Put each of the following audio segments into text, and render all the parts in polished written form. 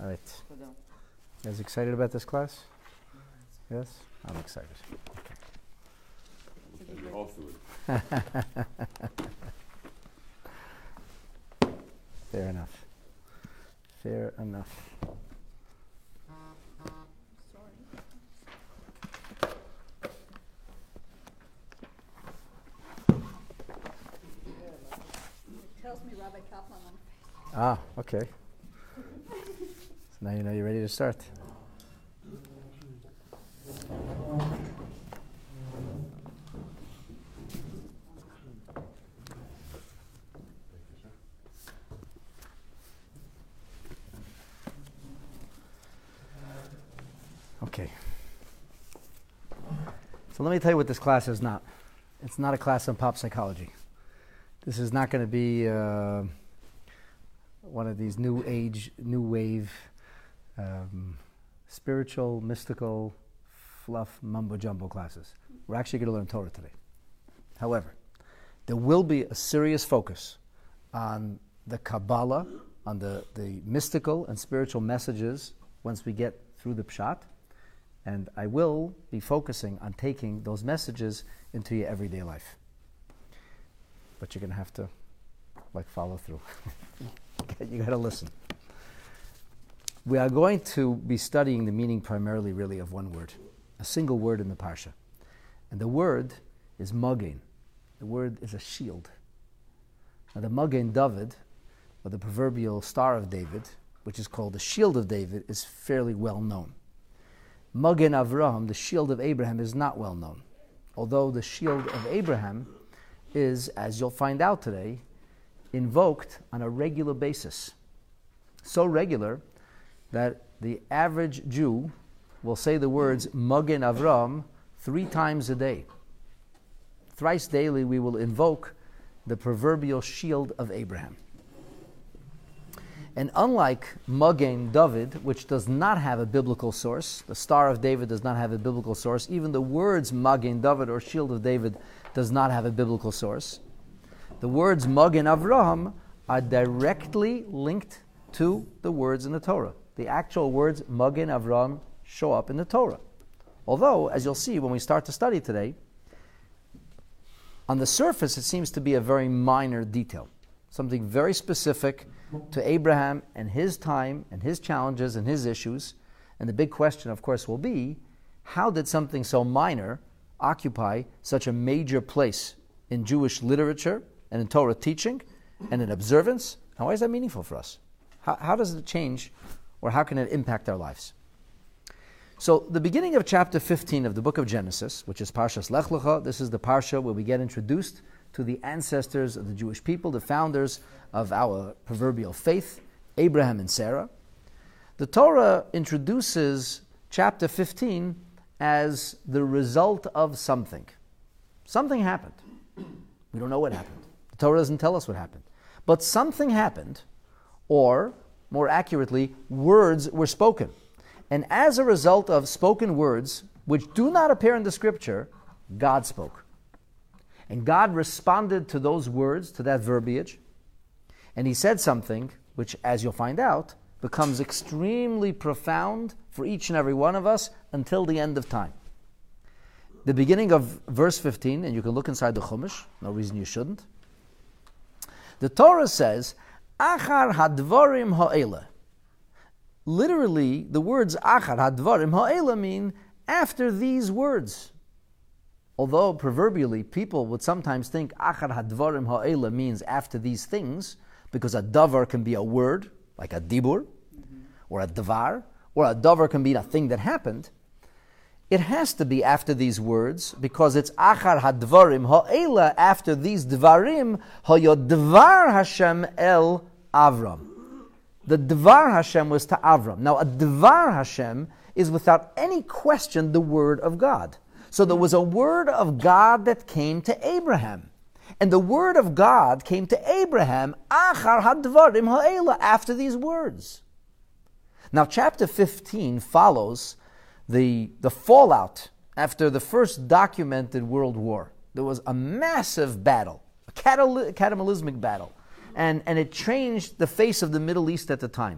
right. You guys excited about this class? Yes? I'm excited. Okay. Fair enough. Fair enough. Tells me Rabbi Kaplan on Facebook. Ah, okay. So now you know you're ready to start. Okay. So let me tell you what this class is not. It's not a class on pop psychology. This is not going to be one of these new age, new wave, spiritual, mystical, fluff, mumbo-jumbo classes. We're actually going to learn Torah today. However, there will be a serious focus on the Kabbalah, on the mystical and spiritual messages once we get through the Pshat. And I will be focusing on taking those messages into your everyday life. But you're going to have to, follow through. You got to listen. We are going to be studying the meaning primarily, really, of one word, a single word in the Parsha. And the word is Magen. The word is a shield. Now, the Magen David, or the proverbial Star of David, which is called the Shield of David, is fairly well known. Magen Avraham, the shield of Abraham, is not well known. Although the shield of Abraham is, as you'll find out today, invoked on a regular basis. So regular that the average Jew will say the words Magen Avraham 3 times a day. Thrice daily we will invoke the proverbial shield of Abraham. And unlike Magen David, which does not have a biblical source, the Star of David does not have a biblical source, even the words Magen David or Shield of David does not have a biblical source. The words Magen Avraham are directly linked to the words in the Torah. The actual words Magen Avraham show up in the Torah. Although, as you'll see when we start to study today, on the surface it seems to be a very minor detail, something very specific to Abraham and his time and his challenges and his issues. And the big question, of course, will be, how did something so minor occupy such a major place in Jewish literature and in Torah teaching and in observance? And why is that meaningful for us? How does it change, or how can it impact our lives? So the beginning of chapter 15 of the book of Genesis, which is Parshas Lech Lecha, this is the Parsha where we get introduced to the ancestors of the Jewish people, the founders of our proverbial faith, Abraham and Sarah. The Torah introduces chapter 15 as the result of something. Something happened. We don't know what happened. The Torah doesn't tell us what happened. But something happened, or more accurately, words were spoken. And as a result of spoken words, which do not appear in the scripture, God spoke. And God responded to those words, to that verbiage, and he said something which, as you'll find out, becomes extremely profound for each and every one of us until the end of time. The beginning of verse 15, and you can look inside the Chumash, no reason you shouldn't. The Torah says, Achar hadvarim ha'ela. Literally, the words Achar hadvarim ha'ela mean after these words. Although proverbially people would sometimes think Achar hadvarim ha'ela means after these things, because a davar can be a word, like a dibur, or a davar, or a davar can be a thing that happened. It has to be after these words, because it's Achar hadvarim ha'ela, after these dvarim, ha'yod dvar Hashem el Avram. The dvar Hashem was to Avram. Now a dvar Hashem is without any question the word of God. So there was a word of God that came to Abraham. And the word of God came to Abraham, Achar hadvarim ha'ela, after these words. Now chapter 15 follows the fallout after the first documented world war. There was a massive battle, a cataclysmic battle. And it changed the face of the Middle East at the time.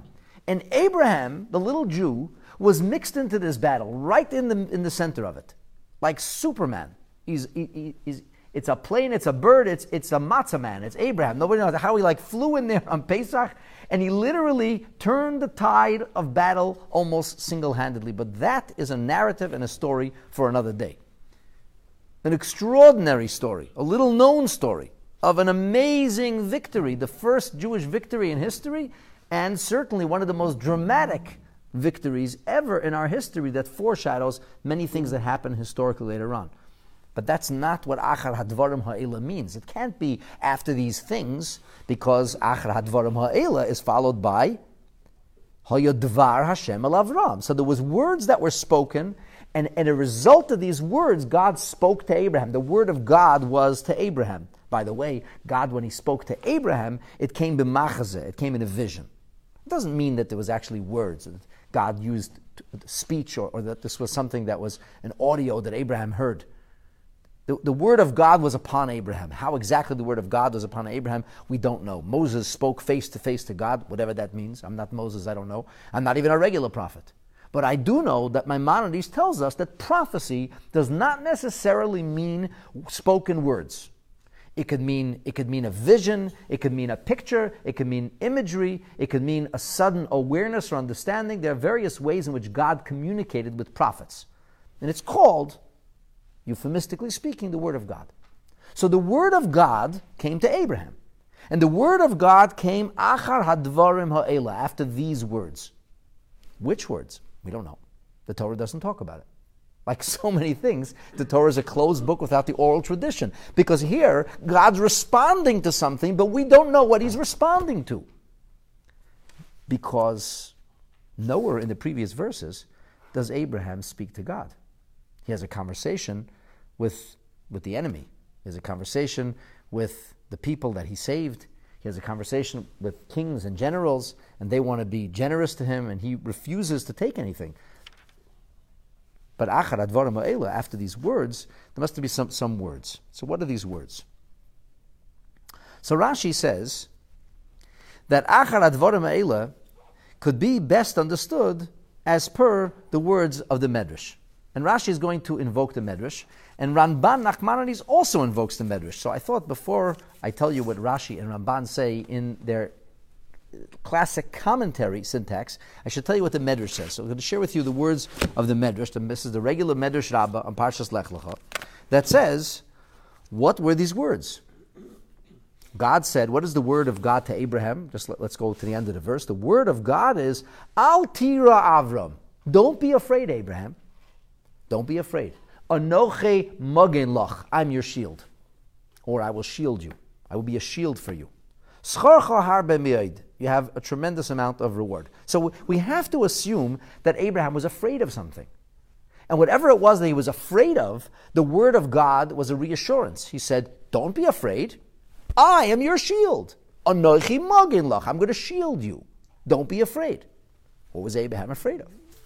And Abraham, the little Jew, was mixed into this battle, right in the center of it, like Superman. It's a plane, it's a bird, it's a matzah man, it's Abraham. Nobody knows how he flew in there on Pesach, and he literally turned the tide of battle almost single-handedly. But that is a narrative and a story for another day. An extraordinary story, a little-known story of an amazing victory, the first Jewish victory in history, and certainly one of the most dramatic victories ever in our history that foreshadows many things that happen historically later on. But that's not what Achar Hadvarim Ha'ela means. It can't be after these things, because Achar Hadvarim Ha'ela is followed by Hayodvar Hashem El Avram. So there was words that were spoken, and as a result of these words, God spoke to Abraham. The word of God was to Abraham. By the way, God, when he spoke to Abraham, it came b'machazeh, it came in a vision. It doesn't mean that there was actually words, that God used speech, or that this was something that was an audio that Abraham heard. The word of God was upon Abraham. How exactly the word of God was upon Abraham, we don't know. Moses spoke face to face to God, whatever that means. I'm not Moses, I don't know. I'm not even a regular prophet. But I do know that Maimonides tells us that prophecy does not necessarily mean spoken words. It could mean a vision, it could mean a picture, it could mean imagery, it could mean a sudden awareness or understanding. There are various ways in which God communicated with prophets. And it's called, euphemistically speaking, the Word of God. So the Word of God came to Abraham. And the Word of God came Achar Hadvarim Ha'ela, after these words. Which words? We don't know. The Torah doesn't talk about it. Like so many things, the Torah is a closed book without the oral tradition. Because here, God's responding to something, but we don't know what he's responding to. Because nowhere in the previous verses does Abraham speak to God. He has a conversation with the enemy. He has a conversation with the people that he saved. He has a conversation with kings and generals, and they want to be generous to him, and he refuses to take anything. But Achar Advarim Ha'ela, after these words, there must be some words. So what are these words? So Rashi says that Achar Advarim Ha'ela could be best understood as per the words of the Medrash. And Rashi is going to invoke the Medrash, and Ramban Nachmanides also invokes the Medrash. So I thought before I tell you what Rashi and Ramban say in their classic commentary syntax, I should tell you what the Medrash says. So I'm going to share with you the words of the Medrash, and this is the regular Medrash Rabbah on Parshas Lech Lecha, that says, what were these words? God said, what is the word of God to Abraham? Let's go to the end of the verse. The word of God is, Al tira Avram. Don't be afraid, Abraham. Don't be afraid. Anoche magen lach. I'm your shield. Or I will shield you. I will be a shield for you. Scharcha harbe me'od. You have a tremendous amount of reward. So we have to assume that Abraham was afraid of something. And whatever it was that he was afraid of, the word of God was a reassurance. He said, don't be afraid. I am your shield. Anochi magen lach. I'm going to shield you. Don't be afraid. What was Abraham afraid of?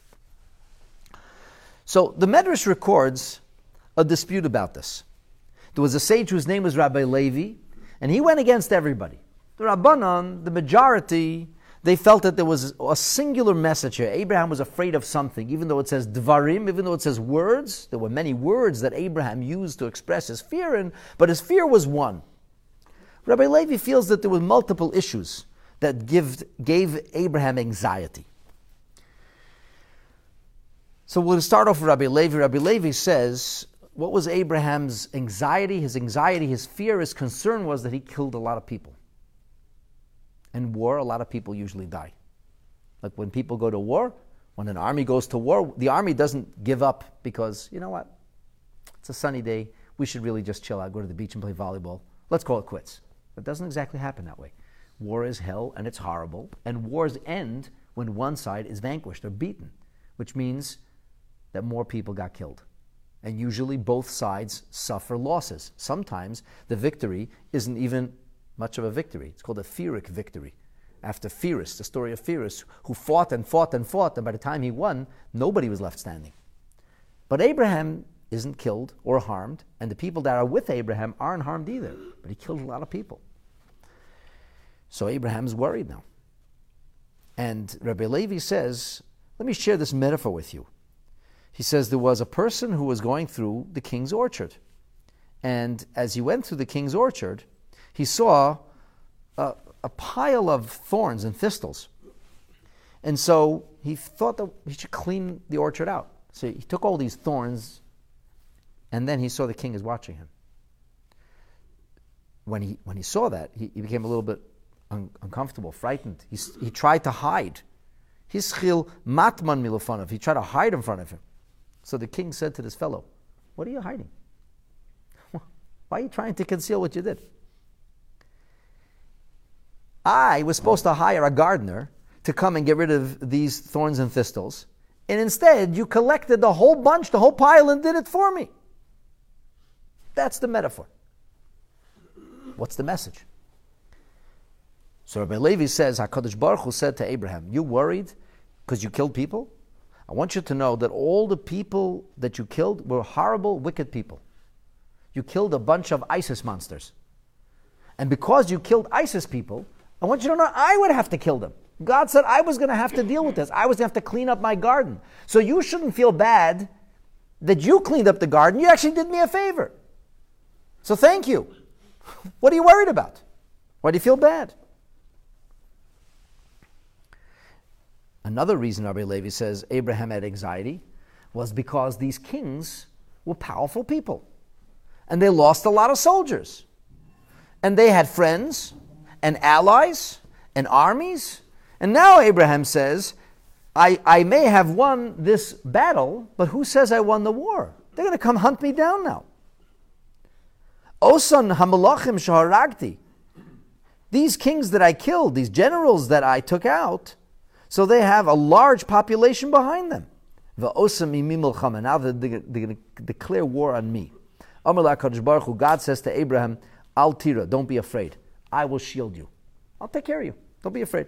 So the Medrash records a dispute about this. There was a sage whose name was Rabbi Levi, and he went against everybody. The Rabbanan, the majority, they felt that there was a singular message here. Abraham was afraid of something, even though it says dvarim, even though it says words. There were many words that Abraham used to express his fear in, but his fear was one. Rabbi Levi feels that there were multiple issues that gave Abraham anxiety. So we'll start off with Rabbi Levi. Rabbi Levi says, what was Abraham's anxiety? His fear, his concern was that he killed a lot of people. In war, a lot of people usually die. Like when people go to war, when an army goes to war, the army doesn't give up because, you know what, it's a sunny day, we should really just chill out, go to the beach and play volleyball. Let's call it quits. It doesn't exactly happen that way. War is hell and it's horrible, and wars end when one side is vanquished or beaten, which means that more people got killed. And usually both sides suffer losses. Sometimes the victory isn't even much of a victory. It's called a Pyrrhic victory. After Pyrrhus, the story of Pyrrhus, who fought and fought and fought, and by the time he won, nobody was left standing. But Abraham isn't killed or harmed, and the people that are with Abraham aren't harmed either. But he killed a lot of people. So Abraham's worried now. And Rabbi Levi says, let me share this metaphor with you. He says there was a person who was going through the king's orchard. And as he went through the king's orchard, he saw a pile of thorns and thistles. And so he thought that he should clean the orchard out. So he took all these thorns, and then he saw the king is watching him. When he saw that, he became a little bit uncomfortable, frightened. He tried to hide. Hischil matman milofanov. He tried to hide in front of him. So the king said to this fellow, "What are you hiding? Why are you trying to conceal what you did? I was supposed to hire a gardener to come and get rid of these thorns and thistles, and instead you collected the whole bunch, the whole pile, and did it for me." That's the metaphor. What's the message? So Rabbi Levi says, HaKadosh Baruch Hu said to Abraham, "You worried because you killed people? I want you to know that all the people that you killed were horrible, wicked people. You killed a bunch of ISIS monsters. And because you killed ISIS people, I want you to know I would have to kill them. God said I was going to have to deal with this. I was going to have to clean up my garden. So you shouldn't feel bad that you cleaned up the garden. You actually did me a favor. So thank you. What are you worried about? Why do you feel bad?" Another reason Rabbi Levi says Abraham had anxiety was because these kings were powerful people. And they lost a lot of soldiers. And they had friends and allies and armies. And now Abraham says, I may have won this battle, but who says I won the war? They're going to come hunt me down now. Osan hamalachim shaharagti. These kings that I killed, these generals that I took out, so they have a large population behind them. Va'osam imi milchama. Now they're going to declare war on me. Amar LaKadosh Baruch Hu, God says to Abraham, Al tira, don't be afraid. I will shield you. I'll take care of you. Don't be afraid.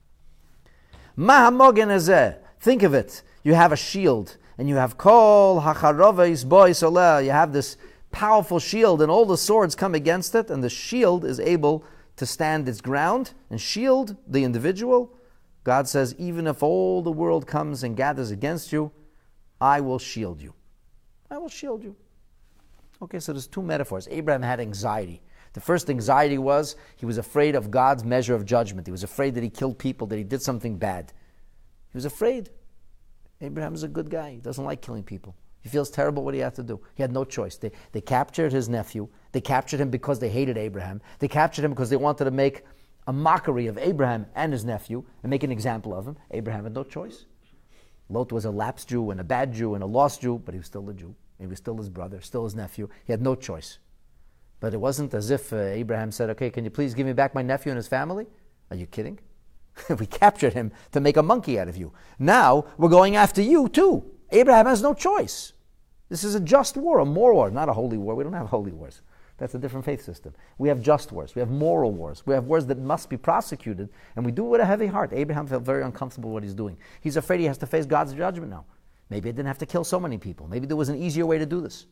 Mahamogen hazeh. Think of it. You have a shield, and you have kol hacharoves bois oleh. You have this powerful shield, and all the swords come against it, and the shield is able to stand its ground and shield the individual. God says, even if all the world comes and gathers against you, I will shield you. I will shield you. Okay, so there's two metaphors. Abraham had anxiety. The first anxiety was he was afraid of God's measure of judgment. He was afraid that he killed people, that he did something bad. He was afraid. Abraham is a good guy. He doesn't like killing people. He feels terrible what he had to do. He had no choice. They captured his nephew. They captured him because they hated Abraham. They captured him because they wanted to make a mockery of Abraham and his nephew and make an example of him. Abraham had no choice. Lot was a lapsed Jew and a bad Jew and a lost Jew, but he was still a Jew. He was still his brother, still his nephew. He had no choice. But it wasn't as if Abraham said, "Okay, can you please give me back my nephew and his family?" Are you kidding? We captured him to make a monkey out of you. Now we're going after you too. Abraham has no choice. This is a just war, a moral war, not a holy war. We don't have holy wars. That's a different faith system. We have just wars. We have moral wars. We have wars that must be prosecuted, and we do it with a heavy heart. Abraham felt very uncomfortable with what he's doing. He's afraid he has to face God's judgment now. Maybe he didn't have to kill so many people. Maybe there was an easier way to do this.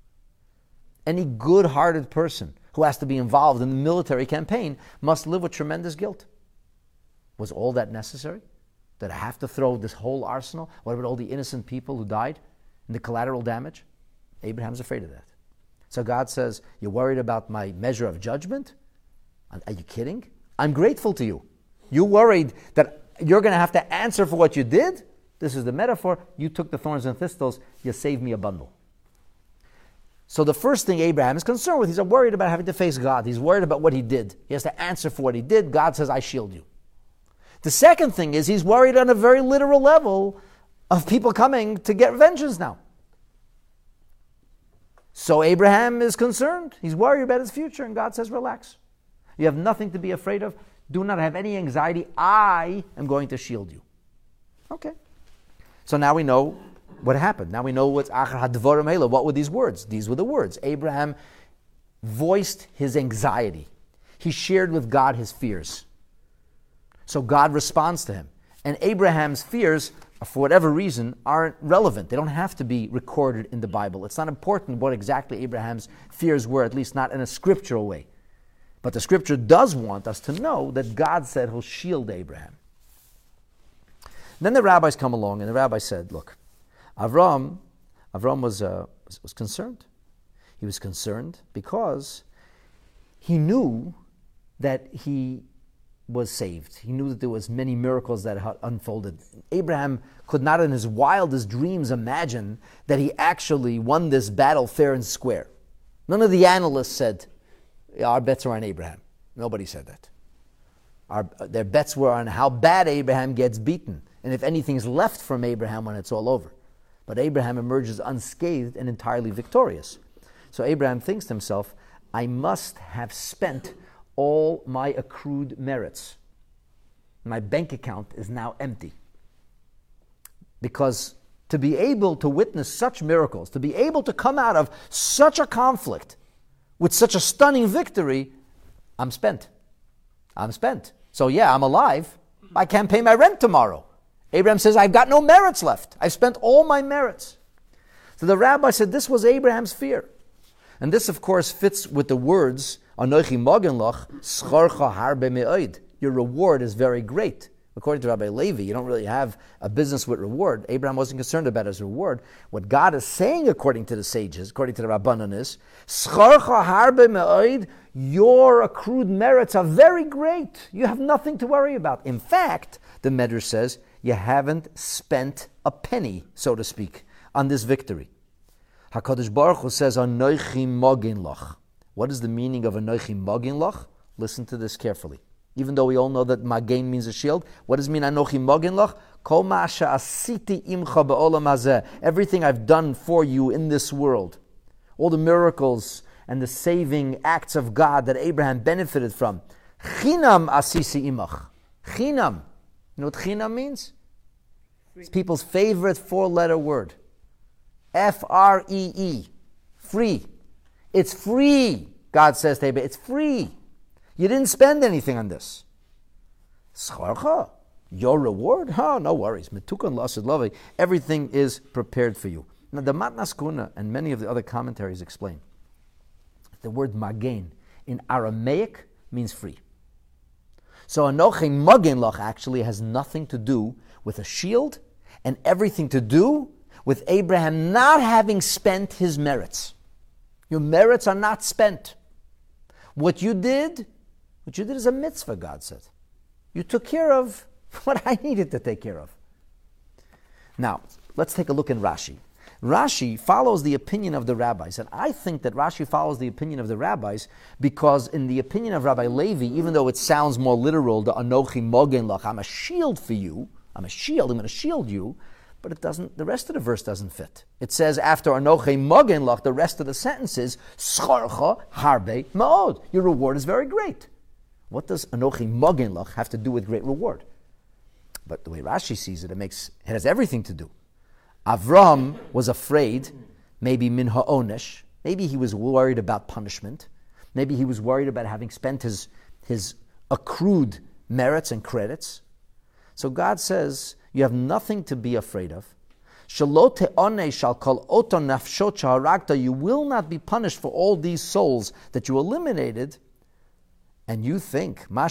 Any good-hearted person who has to be involved in the military campaign must live with tremendous guilt. Was all that necessary? Did I have to throw this whole arsenal? What about all the innocent people who died and the collateral damage? Abraham's afraid of that. So God says, you're worried about my measure of judgment? Are you kidding? I'm grateful to you. You worried that you're going to have to answer for what you did? This is the metaphor. You took the thorns and thistles. You saved me a bundle. So the first thing Abraham is concerned with, he's worried about having to face God. He's worried about what he did. He has to answer for what he did. God says, I shield you. The second thing is he's worried on a very literal level of people coming to get vengeance now. So Abraham is concerned. He's worried about his future, and God says, relax. You have nothing to be afraid of. Do not have any anxiety. I am going to shield you. Okay. So now we know what happened. Now we know what's Achar HaDvarim Hela. What were these words? These were the words. Abraham voiced his anxiety. He shared with God his fears. So God responds to him. And Abraham's fears, for whatever reason, aren't relevant. They don't have to be recorded in the Bible. It's not important what exactly Abraham's fears were, at least not in a scriptural way. But the scripture does want us to know that God said he'll shield Abraham. Then the rabbis come along, and the rabbi said, look, Avram was concerned. He was concerned because he knew that he was saved. He knew that there was many miracles that had unfolded. Abraham could not in his wildest dreams imagine that he actually won this battle fair and square. None of the analysts said, our bets are on Abraham. Nobody said that. Their bets were on how bad Abraham gets beaten, and if anything's left from Abraham when it's all over. But Abraham emerges unscathed and entirely victorious. So Abraham thinks to himself, I must have spent all my accrued merits. My bank account is now empty. Because to be able to witness such miracles, to be able to come out of such a conflict with such a stunning victory, I'm spent. So yeah, I'm alive. I can't pay my rent tomorrow. Abraham says, I've got no merits left. I've spent all my merits. So the rabbi said this was Abraham's fear. And this, of course, fits with the words, Anochi mogen lach, schorcha harbe me'od. Your reward is very great. According to Rabbi Levi, you don't really have a business with reward. Abraham wasn't concerned about his reward. What God is saying, according to the sages, according to the Rabbanan, is, schorcha harbe me'od, your accrued merits are very great. You have nothing to worry about. In fact, the Medrash says, you haven't spent a penny, so to speak, on this victory. HaKadosh Baruch Hu says, Anochi mogen lach. What is the meaning of Anochi mogen lach? Listen to this carefully. Even though we all know that magen means a shield, what does it mean Anochi mogen lach? Kol ma'asha asiti imcha ba'olam hazeh. Everything I've done for you in this world. All the miracles and the saving acts of God that Abraham benefited from. Chinam asisi imach. Chinam. You know what chinam means? It's people's favorite four-letter word. F-R-E-E. Free. It's free, God says to Abraham. It's free. You didn't spend anything on this. Schorcha, your reward? No worries. Metukan lasid lavi. Everything is prepared for you. Now the Matnas Kuna and many of the other commentaries explain the word magen in Aramaic means free. So Anochi mogen lach actually has nothing to do with a shield and everything to do with Abraham not having spent his merits. Your merits are not spent. What you did is a mitzvah, God said. You took care of what I needed to take care of. Now, let's take a look in Rashi. Rashi follows the opinion of the rabbis, and I think that Rashi follows the opinion of the rabbis because in the opinion of Rabbi Levi, even though it sounds more literal, the Anochi mogen lach, I'm a shield for you, I'm going to shield you, but it doesn't. The rest of the verse doesn't fit. It says after Anochi mogen lach, the rest of the sentence is schorcha harbe ma'od. Your reward is very great. What does Anochi mogen lach have to do with great reward? But the way Rashi sees it, it has everything to do. Avram was afraid, maybe min ha'onesh. Maybe he was worried about punishment. Maybe he was worried about having spent his accrued merits and credits. So God says, you have nothing to be afraid of. You will not be punished for all these souls that you eliminated. And you think, you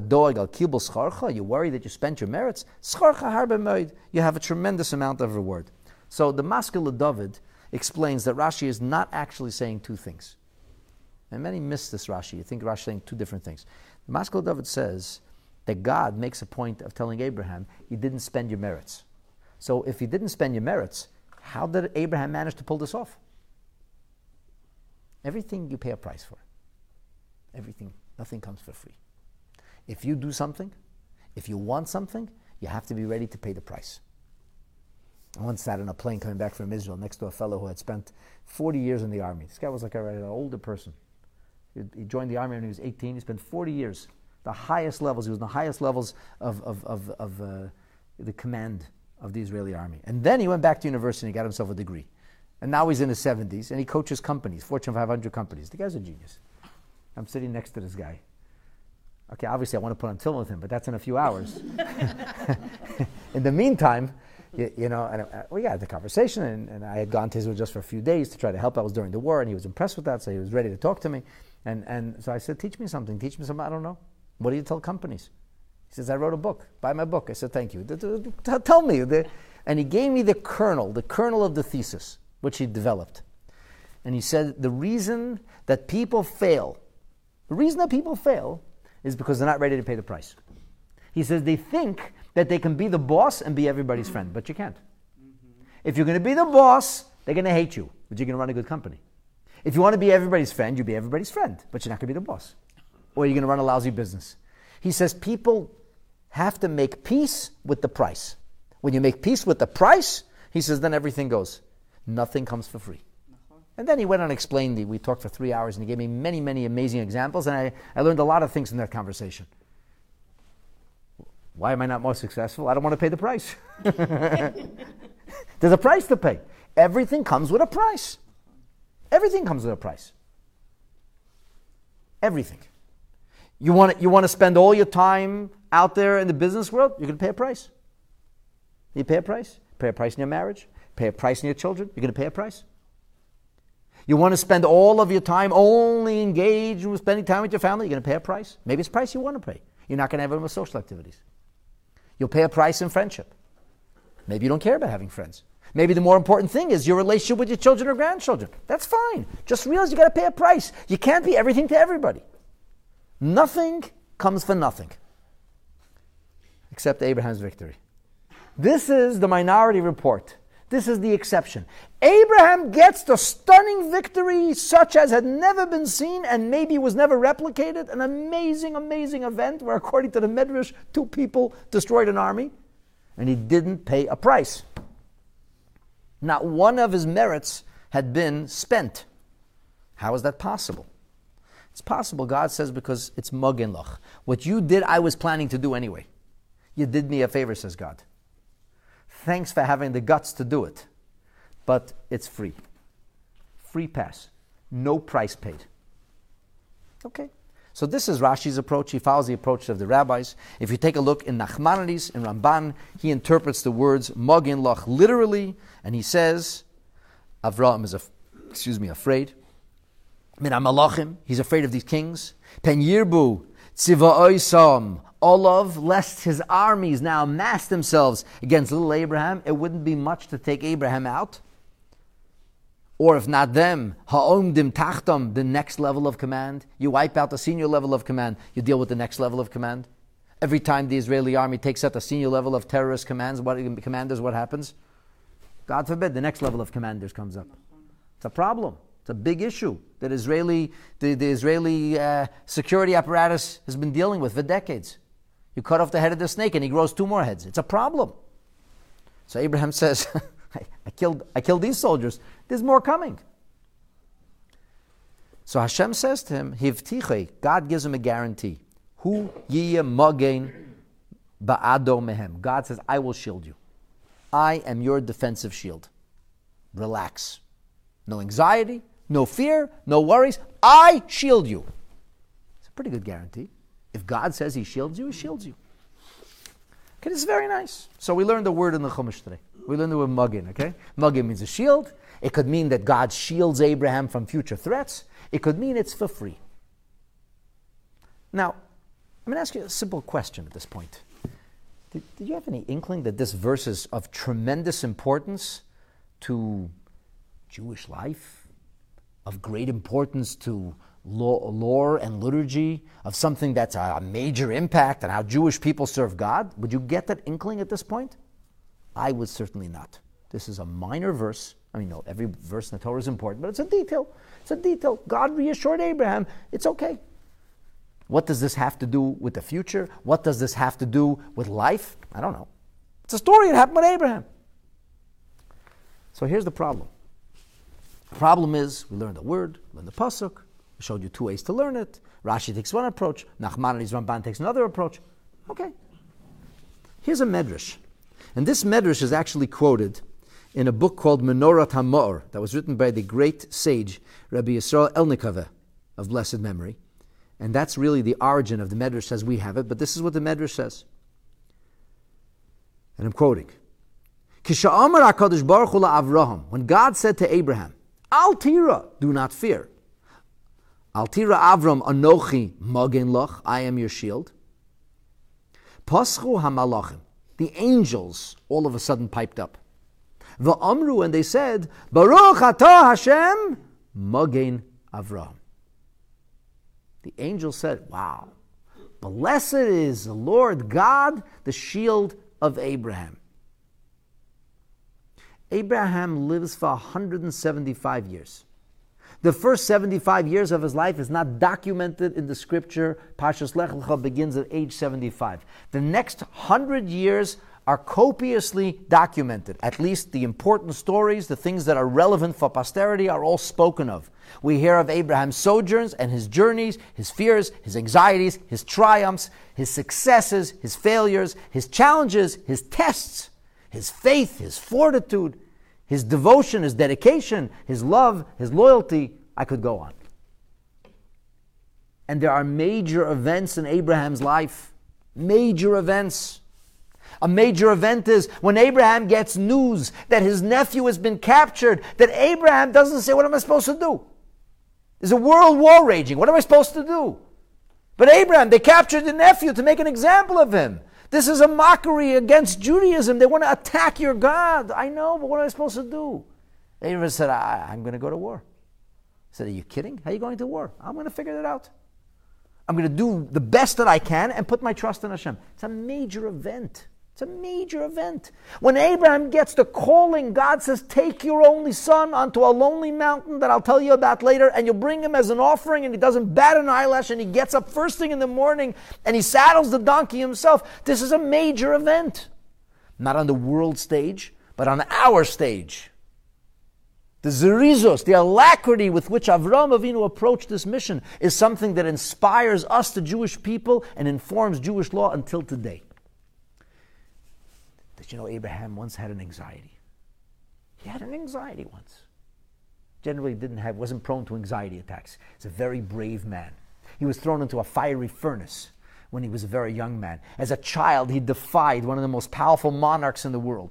worry that you spent your merits. You have a tremendous amount of reward. So the Maskil David explains that Rashi is not actually saying two things. And many miss this Rashi. You think Rashi is saying two different things. The Maskil David says that God makes a point of telling Abraham, you didn't spend your merits. So if you didn't spend your merits, how did Abraham manage to pull this off? Everything you pay a price for. Everything, nothing comes for free. If you do something, if you want something, you have to be ready to pay the price. I once sat on a plane coming back from Israel next to a fellow who had spent 40 years in the army. This guy was like an older person. He joined the army when he was 18. He spent 40 years. The highest levels. He was in the highest levels of the command of the Israeli army. And then he went back to university and he got himself a degree. And now he's in his 70s and he coaches companies, Fortune 500 companies. The guy's a genius. I'm sitting next to this guy. Okay, obviously I want to put on film with him, but that's in a few hours. In the meantime, we got the conversation, and I had gone to Israel just for a few days to try to help. I was during the war, and he was impressed with that, so he was ready to talk to me. And so I said, teach me something, I don't know. What do you tell companies? He says, I wrote a book. Buy my book. I said, thank you. Tell me. And he gave me the kernel of the thesis, which he developed. And he said, the reason that people fail is because they're not ready to pay the price. He says they think that they can be the boss and be everybody's friend, but you can't. If you're going to be the boss, they're going to hate you, but you're going to run a good company. If you want to be everybody's friend, you be everybody's friend, but you're not going to be the boss. Or you're going to run a lousy business. He says people have to make peace with the price. When you make peace with the price, he says, then everything goes. Nothing comes for free. And then he went on and explained, we talked for 3 hours, and he gave me many, many amazing examples, and I learned a lot of things from that conversation. Why am I not more successful? I don't want to pay the price. There's a price to pay. Everything comes with a price. Everything comes with a price. Everything. You want to spend all your time out there in the business world, you're going to pay a price. You pay a price. Pay a price in your marriage. Pay a price in your children. You're going to pay a price. You want to spend all of your time only engaged with spending time with your family, you're going to pay a price. Maybe it's a price you want to pay. You're not going to have it with social activities. You'll pay a price in friendship. Maybe you don't care about having friends. Maybe the more important thing is your relationship with your children or grandchildren. That's fine. Just realize you got to pay a price. You can't be everything to everybody. Nothing comes for nothing. Except Abraham's victory. This is the minority report. This is the exception. Abraham gets the stunning victory such as had never been seen and maybe was never replicated. An amazing, amazing event where, according to the Medrash, 2 people destroyed an army and he didn't pay a price. Not one of his merits had been spent. How is that possible? It's possible, God says, because it's Magen Lach. What you did, I was planning to do anyway. You did me a favor, says God. Thanks for having the guts to do it. But it's free. Free pass. No price paid. Okay. So this is Rashi's approach. He follows the approach of the rabbis. If you take a look in Nachmanides, in Ramban, he interprets the words Magen Lach literally, and he says, Avraham is afraid. Min HaMalachim, he's afraid of these kings. Pen Yirbu, Tziva'oisam, Olav, lest his armies now mass themselves against little Abraham. It wouldn't be much to take Abraham out. Or if not them, Ha'omdim Tachtam, the next level of command. You wipe out the senior level of command, you deal with the next level of command. Every time the Israeli army takes out the senior level of terrorist commanders, what happens? God forbid, the next level of commanders comes up. It's a problem. It's a big issue that the Israeli security apparatus has been dealing with for decades. You cut off the head of the snake and he grows 2 more heads. It's a problem. So Abraham says, I killed these soldiers. There's more coming. So Hashem says to him, Hivtiche, God gives him a guarantee. Hu yiyeh magen ba'ado mehem. God says, I will shield you. I am your defensive shield. Relax. No anxiety, no fear, no worries. I shield you. It's a pretty good guarantee. If God says he shields you, he shields you. Okay, this is very nice. So we learned the word in the Chumash today. We learned the word Magen, okay? Magen means a shield. It could mean that God shields Abraham from future threats. It could mean it's for free. Now, I'm going to ask you a simple question at this point. Did you have any inkling that this verse is of tremendous importance to Jewish life? Of great importance to lore and liturgy? Of something that's a major impact on how Jewish people serve God? Would you get that inkling at this point? I would certainly not. This is a minor verse. I mean, no, every verse in the Torah is important, but it's a detail. It's a detail. God reassured Abraham, it's okay. What does this have to do with the future? What does this have to do with life? I don't know. It's a story that happened with Abraham. So here's the problem. The problem is, we learned the word, learned the pasuk, we showed you 2 ways to learn it. Rashi takes one approach, Nachmanides Ramban takes another approach. Okay. Here's a medrash. And this medrash is actually quoted in a book called Menorat HaMa'or that was written by the great sage Rabbi Yisrael Elnikaveh of blessed memory. And that's really the origin of the medrash as we have it, but this is what the medrash says. And I'm quoting. Kisha'amar HaKadosh Baruch Hu la'Avraham, when God said to Abraham, Al tira, do not fear. Al tira Avram anochi magen lach, I am your shield. Paschu hamalachim. The angels all of a sudden piped up. Va'amru, and they said, Baruch atah Hashem, Magen Avraham. The angel said, wow, blessed is the Lord God, the shield of Abraham. Abraham lives for 175 years. The first 75 years of his life is not documented in the scripture. Parshas Lech Lecha begins at age 75. The next 100 years are copiously documented. At least the important stories, the things that are relevant for posterity, are all spoken of. We hear of Abraham's sojourns and his journeys, his fears, his anxieties, his triumphs, his successes, his failures, his challenges, his tests, his faith, his fortitude, his devotion, his dedication, his love, his loyalty. I could go on. And there are major events in Abraham's life. Major events. A major event is when Abraham gets news that his nephew has been captured, that Abraham doesn't say, what am I supposed to do? There's a world war raging. What am I supposed to do? But Abraham, they captured the nephew to make an example of him. This is a mockery against Judaism. They want to attack your God. I know, but what am I supposed to do? Abraham said, I'm going to go to war. I said, are you kidding? How are you going to war? I'm going to figure it out. I'm going to do the best that I can and put my trust in Hashem. It's a major event. It's a major event. When Abraham gets the calling, God says, take your only son onto a lonely mountain that I'll tell you about later, and you'll bring him as an offering, and he doesn't bat an eyelash, and he gets up first thing in the morning, and he saddles the donkey himself. This is a major event. Not on the world stage, but on our stage. The zerizos, the alacrity with which Avraham Avinu approached this mission is something that inspires us, the Jewish people, and informs Jewish law until today. Did you know Abraham once had an anxiety? He had an anxiety once. Generally wasn't prone to anxiety attacks. He's a very brave man. He was thrown into a fiery furnace when he was a very young man. As a child, he defied one of the most powerful monarchs in the world.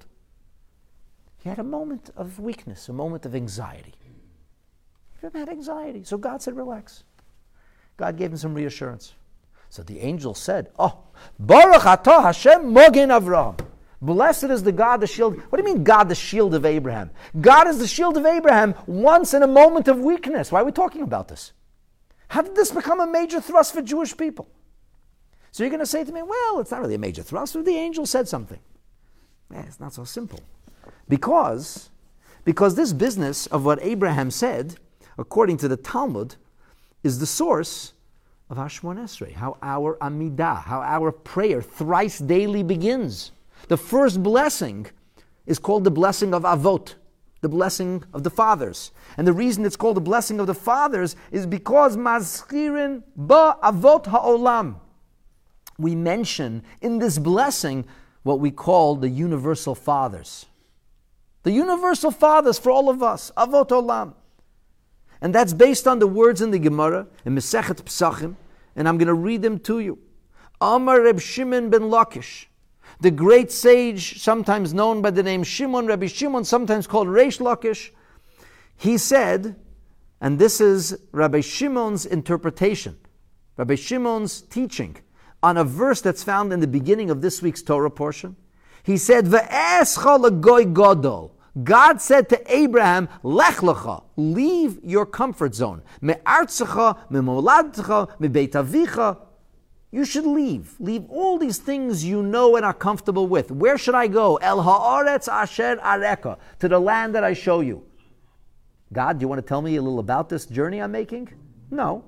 He had a moment of weakness, a moment of anxiety. Abraham had anxiety. So God said, relax. God gave him some reassurance. So the angel said, Baruch atah Hashem Magen Avraham. Blessed is the God, the shield. What do you mean God, the shield of Abraham? God is the shield of Abraham once in a moment of weakness. Why are we talking about this? How did this become a major thrust for Jewish people? So you're going to say to me, well, it's not really a major thrust. The angel said something. It's not so simple. Because this business of what Abraham said, according to the Talmud, is the source of Hashmon Esrei, how our Amidah, how our prayer thrice daily begins. The first blessing is called the blessing of Avot, the blessing of the fathers. And the reason it's called the blessing of the fathers is because Mazchirin ba Avot ha'olam. We mention in this blessing what we call the universal fathers. The universal fathers for all of us, Avot Olam. And that's based on the words in the Gemara, in Masechet Pesachim, and I'm going to read them to you. Amar Reb Shimon ben Lakish, the great sage, sometimes known by the name Shimon, Rabbi Shimon, sometimes called Reish Lakish, he said, and this is Rabbi Shimon's interpretation, Rabbi Shimon's teaching, on a verse that's found in the beginning of this week's Torah portion. He said, Ve'escha l'goy gadol. God said to Abraham, Lech lecha, leave your comfort zone. Me'artzecha, me'moladtecha, me'beit avicha. You should leave. Leave all these things you know and are comfortable with. Where should I go? El ha'aretz asher areka, to the land that I show you. God, do you want to tell me a little about this journey I'm making? No.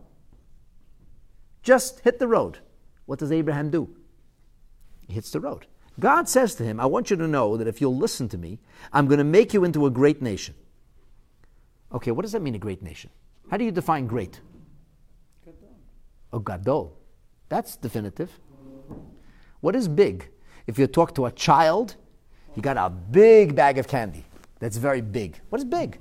Just hit the road. What does Abraham do? He hits the road. God says to him, I want you to know that if you'll listen to me, I'm going to make you into a great nation. Okay, what does that mean, a great nation? How do you define great? Gadol. Oh, Gadol. That's definitive. What is big? If you talk to a child, you got a big bag of candy. That's very big. What is big?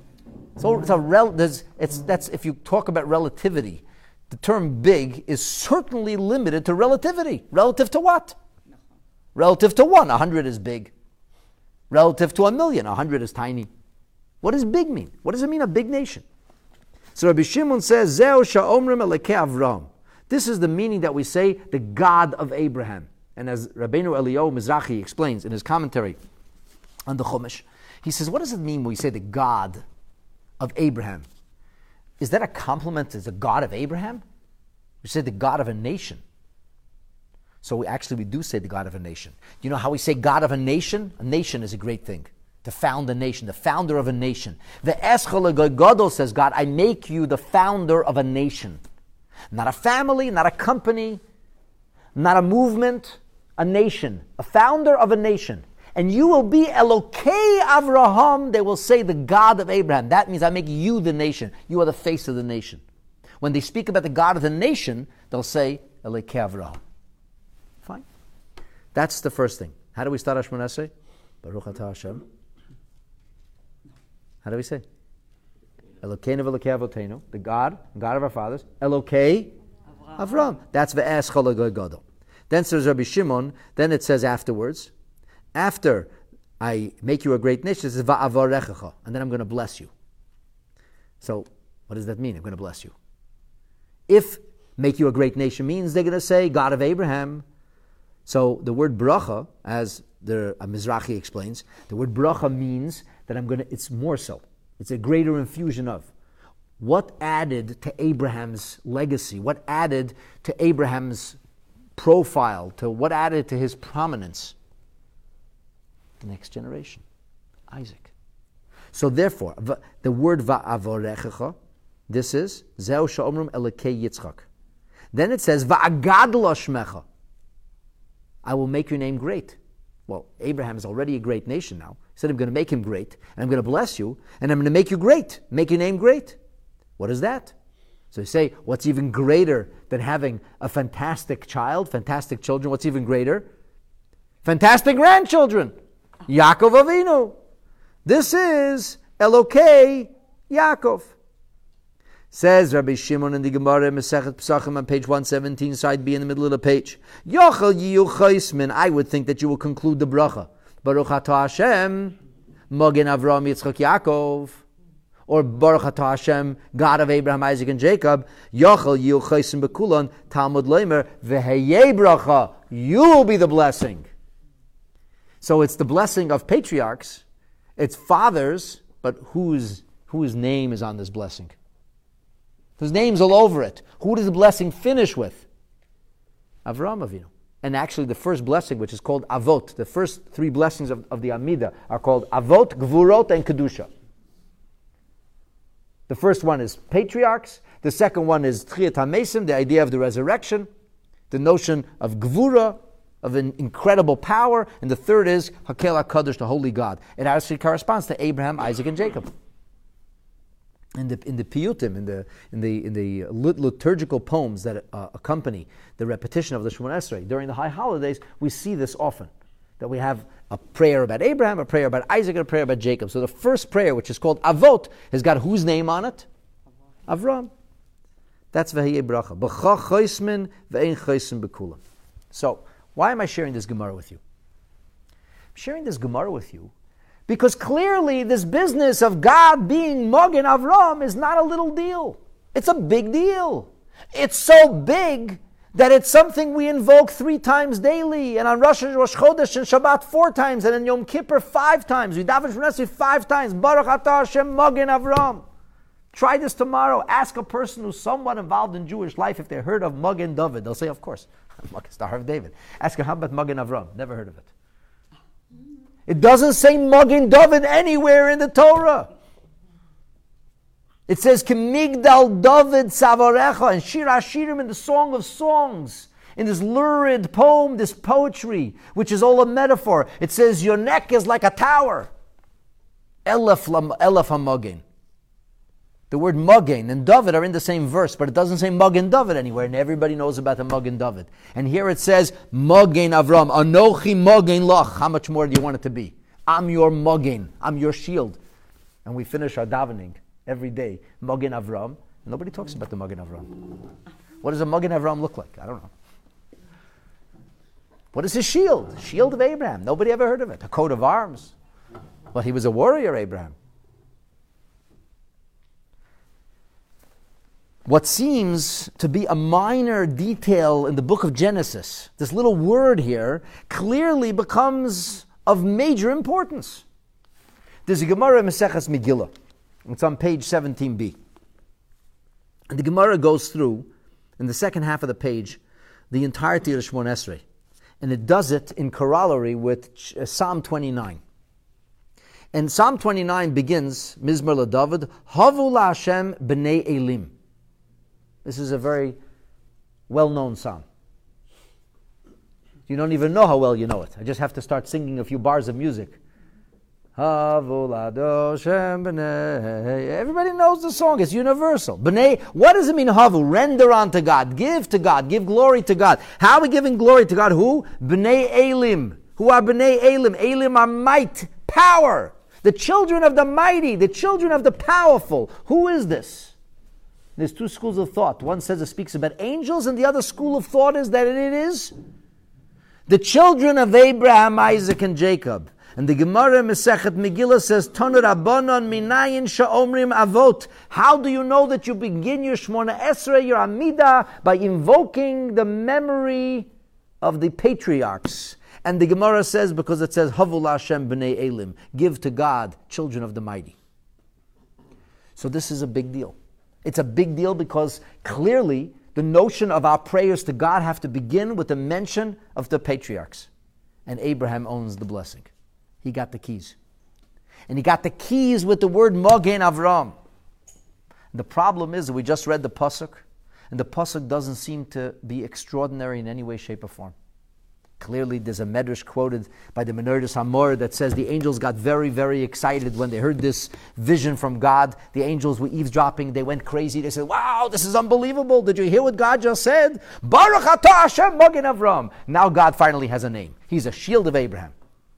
That's if you talk about relativity, the term big is certainly limited to relativity. Relative to what? Relative to 1, 100 is big. Relative to 1,000,000, 100 is tiny. What does big mean? What does it mean, a big nation? So Rabbi Shimon says, Zeo sha'omrim elekei Avraham. This is the meaning that we say, the God of Abraham. And as Rabbeinu Eliyahu Mizrahi explains in his commentary on the Chumash, he says, what does it mean when we say the God of Abraham? Is that a compliment as the God of Abraham? We say the God of a nation. So we do say the God of a nation. You know how we say God of a nation? A nation is a great thing. To found a nation, the founder of a nation. The Eschol Gadol says, God, I make you the founder of a nation. Not a family, not a company, not a movement, a nation. A founder of a nation. And you will be Elokei Avraham. They will say the God of Abraham. That means I make you the nation. You are the face of the nation. When they speak about the God of the nation, they'll say Elokei Avraham. Fine. That's the first thing. How do we start Shmoneh Esrei? Baruch atah Hashem. How do we say? Elokeinu v'Elokei Avotenu, the God of our fathers. Elokei Avraham. That's ve'es chol gadol. Then says Rabbi Shimon. Then it says afterwards, after I make you a great nation, it says va'avarechecha, and then I'm going to bless you. So, what does that mean? I'm going to bless you. If make you a great nation means they're going to say God of Abraham. So the word bracha, as the Mizrahi explains, the word bracha means that it's more so. It's a greater infusion of. What added to Abraham's legacy? What added to Abraham's profile? What added to his prominence? The next generation, Isaac. So therefore, the word va'avorechecha, this is Zeu she'omrim Elokei Yitzchak. Then it says va'agadol shmecha. I will make your name great. Well, Abraham is already a great nation now. He said, I'm going to make him great, and I'm going to bless you, and I'm going to make you great, make your name great. What is that? So you say, what's even greater than having a fantastic child, fantastic children? What's even greater? Fantastic grandchildren. Yaakov Avinu. This is Elokei Yaakov. Says Rabbi Shimon in the Gemara Masechet Pesachim on page 117, side B in the middle of the page. Yochel yiyu chaismin. I would think that you will conclude the bracha. Baruch atah Hashem, Mogen Avraham Yitzchak Yaakov, or Baruch atah Hashem, God of Abraham, Isaac, and Jacob. Yochel yiyu chaismin bekulon Talmud Leimer veheyei bracha. You will be the blessing. So it's the blessing of patriarchs. It's fathers, but whose name is on this blessing? Whose name's all over it. Who does the blessing finish with? Avraham Avinu. And actually the first blessing, which is called Avot, the first three blessings of the Amidah are called Avot, Gvurot, and Kedusha. The first one is patriarchs. The second one is Tchiyat HaMesim, the idea of the resurrection. The notion of Gvura, of an incredible power. And the third is Hakel HaKadosh, the Holy God. It actually corresponds to Abraham, Isaac, and Jacob. In the piyutim, in the liturgical poems that accompany the repetition of the Shmoneh Esrei during the high holidays, we see this often. That we have a prayer about Abraham, a prayer about Isaac, and a prayer about Jacob. So the first prayer, which is called Avot, has got whose name on it? Avram. That's Vehiyeh Bracha. B'cha choismin ve'ein choisim b'kulam. So, why am I sharing this Gemara with you? I'm sharing this Gemara with you because clearly this business of God being Mogen Avram is not a little deal. It's a big deal. It's so big that it's something we invoke 3 times daily, and on Rosh Chodesh and Shabbat 4 times, and in Yom Kippur 5 times. We daven Shmoneh Esrei 5 times. Baruch atah Hashem Mogen Avram. Try this tomorrow. Ask a person who's somewhat involved in Jewish life if they heard of Mogen David. They'll say, of course, Star of David. Ask them, how about Mogen Avram? Never heard of it. It doesn't say Mogen David anywhere in the Torah. It says, K'migdal David Savarecha, and Shir HaShirim, in the Song of Songs, in this lurid poem, this poetry, which is all a metaphor. It says, your neck is like a tower. Elef HaMogen. The word Mogen and David are in the same verse, but it doesn't say Mogen David anywhere, and everybody knows about the Mogen David. And here it says, Mogen Avram, Anochi Mogen Lach. How much more do you want it to be? I'm your Mogen, I'm your shield. And we finish our davening every day, Mogen Avram. Nobody talks about the Mogen Avram. What does a Mogen Avram look like? I don't know. What is his shield? Shield of Abraham. Nobody ever heard of it. A coat of arms. Well, he was a warrior, Abraham. what seems to be a minor detail in the book of Genesis, this little word here, clearly becomes of major importance. There's a Gemara in Maseches Megillah. It's on page 17b. And the Gemara goes through, in the second half of the page, the entirety of the Shemona Esrei. And it does it in corollary with Psalm 29. And Psalm 29 begins, Mizmor LaDavid, Havu LaHashem b'nei Elim. This is a very well-known psalm. You don't even know how well you know it. I just have to start singing a few bars of music. Havu LaHashem b'nei. Everybody knows the song. It's universal. B'nei. What does it mean, Havu? Render unto God. Give to God. Give glory to God. How are we giving glory to God? Who? B'nei Elim. Who are b'nei Elim? Elim are might, power. The children of the mighty, the children of the powerful. Who is this? There's two schools of thought. One says it speaks about angels, and the other school of thought is that it is the children of Abraham, Isaac, and Jacob. And the Gemara Masechet Megillah says, Tanu Rabbanon minayin sha'omrim avot. How do you know that you begin your Shemona Esrei, your Amidah, by invoking the memory of the patriarchs? And the Gemara says, because it says, Havu LaHashem b'nei Elim, give to God, children of the mighty. So this is a big deal. It's a big deal because clearly the notion of our prayers to God have to begin with the mention of the patriarchs. And Abraham owns the blessing. He got the keys. And he got the keys with the word Mogen Avram. The problem is that we just read the Pasuk, and the Pasuk doesn't seem to be extraordinary in any way, shape, or form. Clearly, there's a medrash quoted by the Menardus Hamor that says the angels got very, very excited when they heard this vision from God. The angels were eavesdropping. They went crazy. They said, wow, this is unbelievable. Did you hear what God just said? Baruch atah Hashem Mogen Avram. Now God finally has a name. He's a shield of Abraham.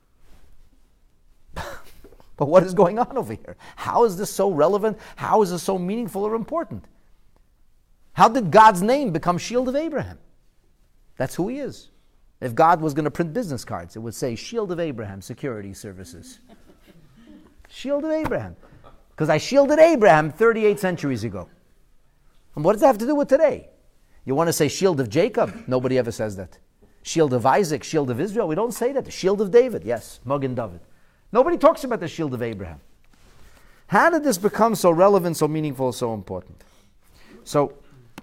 But what is going on over here? How is this so relevant? How is this so meaningful or important? How did God's name become shield of Abraham? That's who he is. If God was going to print business cards, it would say, Shield of Abraham Security Services. Shield of Abraham. Because I shielded Abraham 38 centuries ago. And what does that have to do with today? You want to say Shield of Jacob? Nobody ever says that. Shield of Isaac, Shield of Israel? We don't say that. The Shield of David, yes, Mogen David. Nobody talks about the Shield of Abraham. How did this become so relevant, so meaningful, so important? So,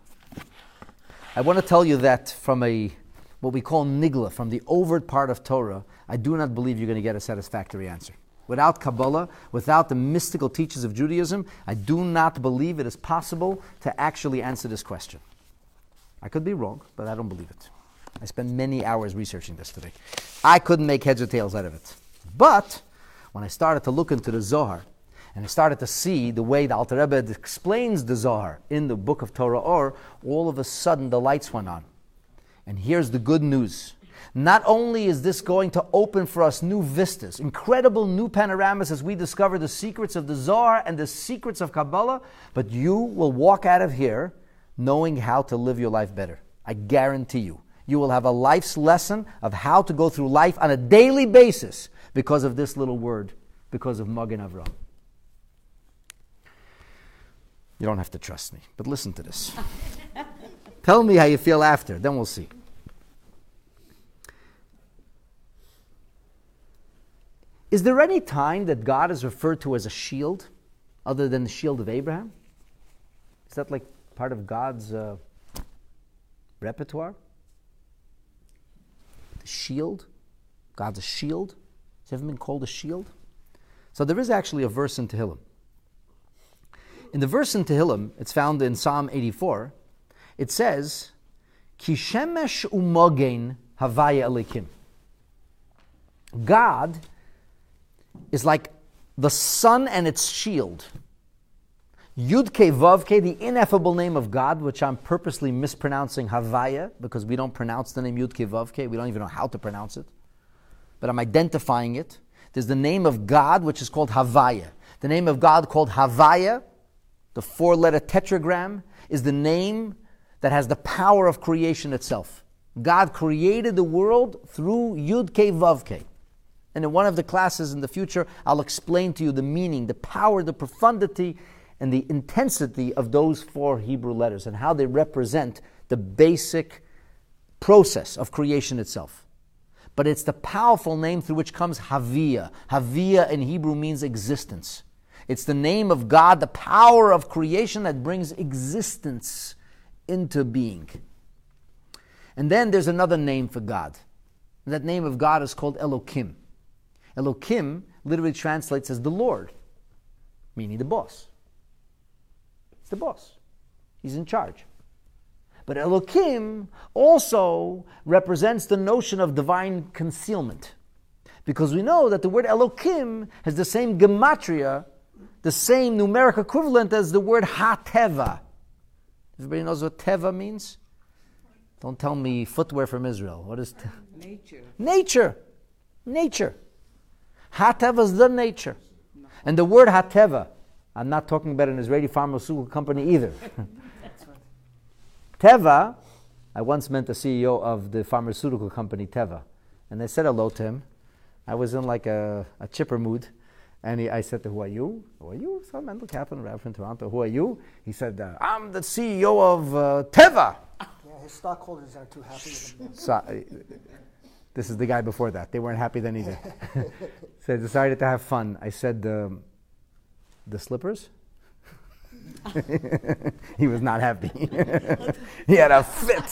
I want to tell you that from what we call nigla, from the overt part of Torah, I do not believe you're going to get a satisfactory answer. Without Kabbalah, without the mystical teachings of Judaism, I do not believe it is possible to actually answer this question. I could be wrong, but I don't believe it. I spent many hours researching this today. I couldn't make heads or tails out of it. But when I started to look into the Zohar, and I started to see the way the Alter Rebbe explains the Zohar in the book of Torah Or, all of a sudden the lights went on. And here's the good news. Not only is this going to open for us new vistas, incredible new panoramas as we discover the secrets of the Zohar and the secrets of Kabbalah, but you will walk out of here knowing how to live your life better. I guarantee you. You will have a life's lesson of how to go through life on a daily basis because of this little word, because of Mogen Avram. You don't have to trust me, but listen to this. Tell me how you feel after, then we'll see. Is there any time that God is referred to as a shield other than the shield of Abraham? Is that like part of God's repertoire? The shield? God's a shield? Has ever been called a shield? So there is actually a verse in Tehillim. In the verse in Tehillim, it's found in Psalm 84, it says, Ki shemesh umogen havaya elikim. God is like the sun and its shield. Yud-Kei Vav-Kei, the ineffable name of God, which I'm purposely mispronouncing Havaya, because we don't pronounce the name Yud-Kei Vav-Kei. We don't even know how to pronounce it. But I'm identifying it. There's the name of God, which is called Havaya. The name of God called Havaya, the four-letter tetragram, is the name that has the power of creation itself. God created the world through Yud-Kei Vav-Kei. And in one of the classes in the future, I'll explain to you the meaning, the power, the profundity, and the intensity of those 4 Hebrew letters and how they represent the basic process of creation itself. But it's the powerful name through which comes Havia. Havia in Hebrew means existence. It's the name of God, the power of creation that brings existence into being. And then there's another name for God. And that name of God is called Elokim. Elokim literally translates as the Lord, meaning the boss. It's the boss. He's in charge. But Elokim also represents the notion of divine concealment. Because we know that the word Elokim has the same gematria, the same numeric equivalent as the word HaTeva. Everybody knows what Teva means? Don't tell me footwear from Israel. What is Nature. Nature. Nature. HaTeva is the nature. And the word HaTeva, I'm not talking about an Israeli pharmaceutical company either. Teva, I once met the CEO of the pharmaceutical company Teva, and I said hello to him. I was in like a chipper mood, and I said to him, who are you? Who are you? Some mental captain, rep from Toronto. Who are you? He said, I'm the CEO of Teva. Yeah, his stockholders aren't too happy with him. So, this is the guy before that. They weren't happy then either. So I decided to have fun. I said, the slippers? He was not happy. He had a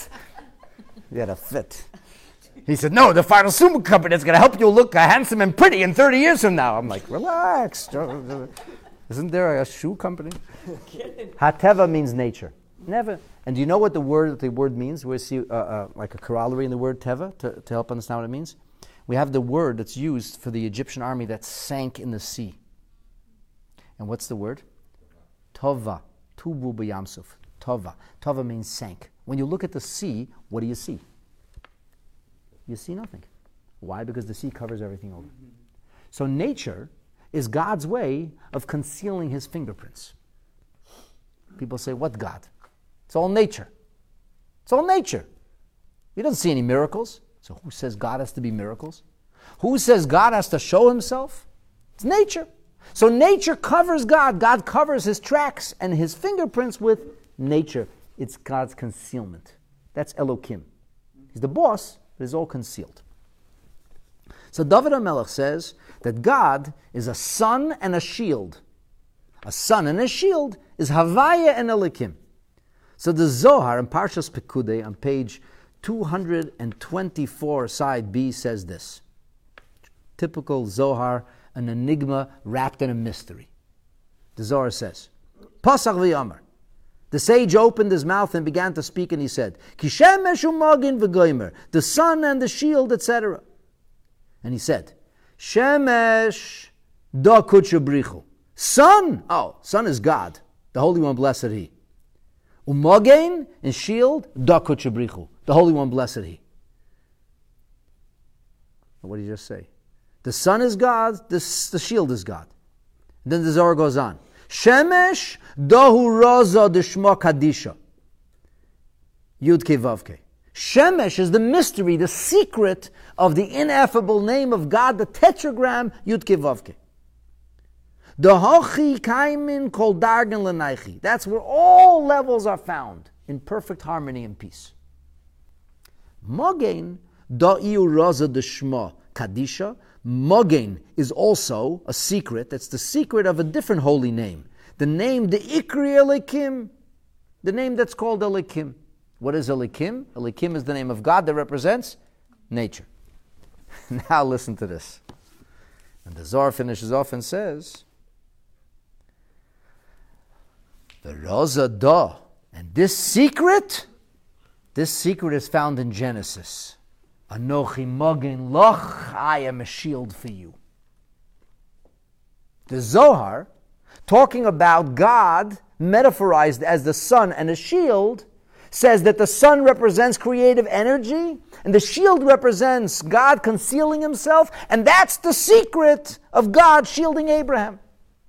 fit. He said, no, the pharmaceutical company that's going to help you look handsome and pretty in 30 years from now. I'm like, relax. Isn't there a shoe company? HaTeva means nature. Never. And do you know what the word means? We see like a corollary in the word Teva to help understand what it means. We have the word that's used for the Egyptian army that sank in the sea. And what's the word? Tova. Tubu b'yamsuf. Tova. Tova means sank. When you look at the sea, what do you see? You see nothing. Why? Because the sea covers everything over. So nature is God's way of concealing his fingerprints. People say, what God? It's all nature. It's all nature. You don't see any miracles. So who says God has to be miracles? Who says God has to show himself? It's nature. So nature covers God. God covers his tracks and his fingerprints with nature. It's God's concealment. That's Elokim. He's the boss, but it's all concealed. So David HaMelech says that God is a sun and a shield. A sun and a shield is Havaya and Elokim. So the Zohar in Parshas Pekudei on page 224, side B, says this. Typical Zohar, an enigma wrapped in a mystery. The Zohar says, Pasach v'yamar. The sage opened his mouth and began to speak, and he said, Ki shemesh u'magin v'goymer, the sun and the shield, etc. And he said, Shemesh da kutsha brichu. Sun, sun is God, the Holy One, blessed He. U'magin, and shield, da kutsha brichu, the Holy One, blessed He. What did he just say? The sun is God, the shield is God. And then the Zohar goes on. Shemesh dahu raza deshma kadisha. Yud Ke Vav Ke. Shemesh is the mystery, the secret of the ineffable name of God, the tetragram Yud Ke Vav Ke. Dahachi kaimin kol dargan lenaichi. That's where all levels are found in perfect harmony and peace. Mogen da'iu raza deshma kadisha. Mogen is also a secret. That's the secret of a different holy name. The name, the Ikri Elikim. The name that's called Elikim. What is Elikim? Elikim is the name of God that represents nature. Now listen to this. And the Zohar finishes off and says, the Raza Da. And this secret is found in Genesis. Anochi Mogen Loch, I am a shield for you. The Zohar, talking about God metaphorized as the sun and a shield, says that the sun represents creative energy and the shield represents God concealing himself, and that's the secret of God shielding Abraham.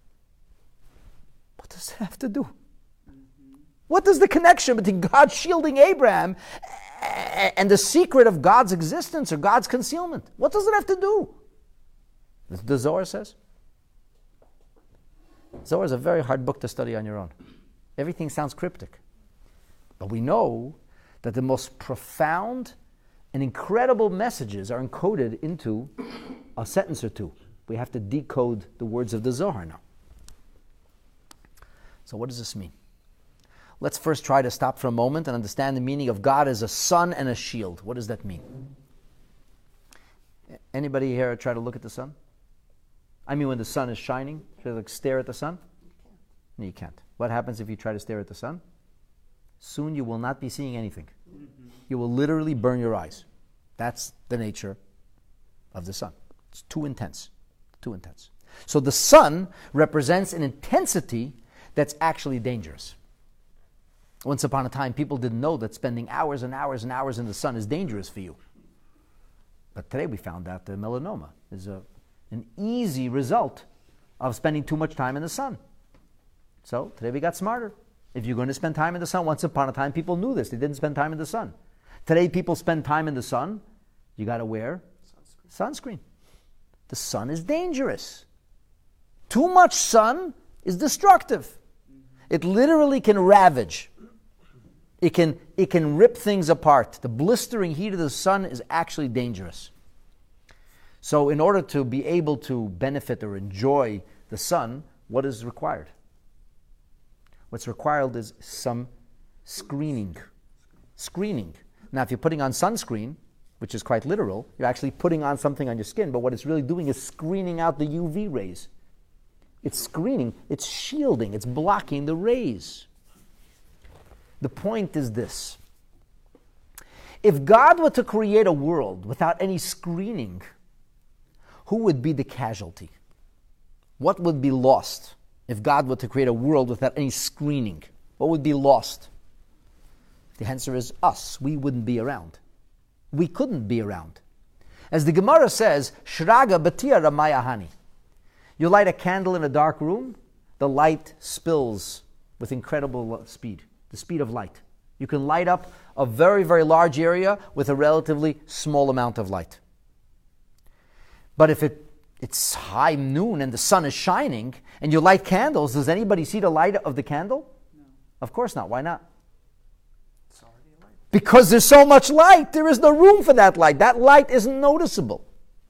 What does that have to do? What is the connection between God shielding Abraham and the secret of God's existence or God's concealment? What does it have to do? The Zohar says. Zohar is a very hard book to study on your own. Everything sounds cryptic. But we know that the most profound and incredible messages are encoded into a sentence or two. We have to decode the words of the Zohar now. So what does this mean? Let's first try to stop for a moment and understand the meaning of God as a sun and a shield. What does that mean? Anybody here try to look at the sun? I mean, when the sun is shining, try to stare at the sun? No, you can't. What happens if you try to stare at the sun? Soon you will not be seeing anything. You will literally burn your eyes. That's the nature of the sun. It's too intense. Too intense. So the sun represents an intensity that's actually dangerous. Once upon a time, people didn't know that spending hours and hours and hours in the sun is dangerous for you. But today we found out that melanoma is an easy result of spending too much time in the sun. So today we got smarter. If you're going to spend time in the sun, once upon a time people knew this. They didn't spend time in the sun. Today people spend time in the sun. You got to wear sunscreen. The sun is dangerous. Too much sun is destructive. It literally can ravage. It can rip things apart. The blistering heat of the sun is actually dangerous. So in order to be able to benefit or enjoy the sun, what is required? What's required is some screening. Screening. Now, if you're putting on sunscreen, which is quite literal, you're actually putting on something on your skin, but what it's really doing is screening out the UV rays. It's screening, it's shielding, it's blocking the rays. The point is this. If God were to create a world without any screening, who would be the casualty? What would be lost if God were to create a world without any screening? What would be lost? The answer is us. We wouldn't be around. We couldn't be around. As the Gemara says, Shraga batia ramayahani. You light a candle in a dark room, the light spills with incredible speed, the speed of light. You can light up a very, very large area with a relatively small amount of light. But if it's high noon and the sun is shining and you light candles, does anybody see the light of the candle? No. Of course not. Why not? It's already light. Because there's so much light. There is no room for that light. That light isn't noticeable.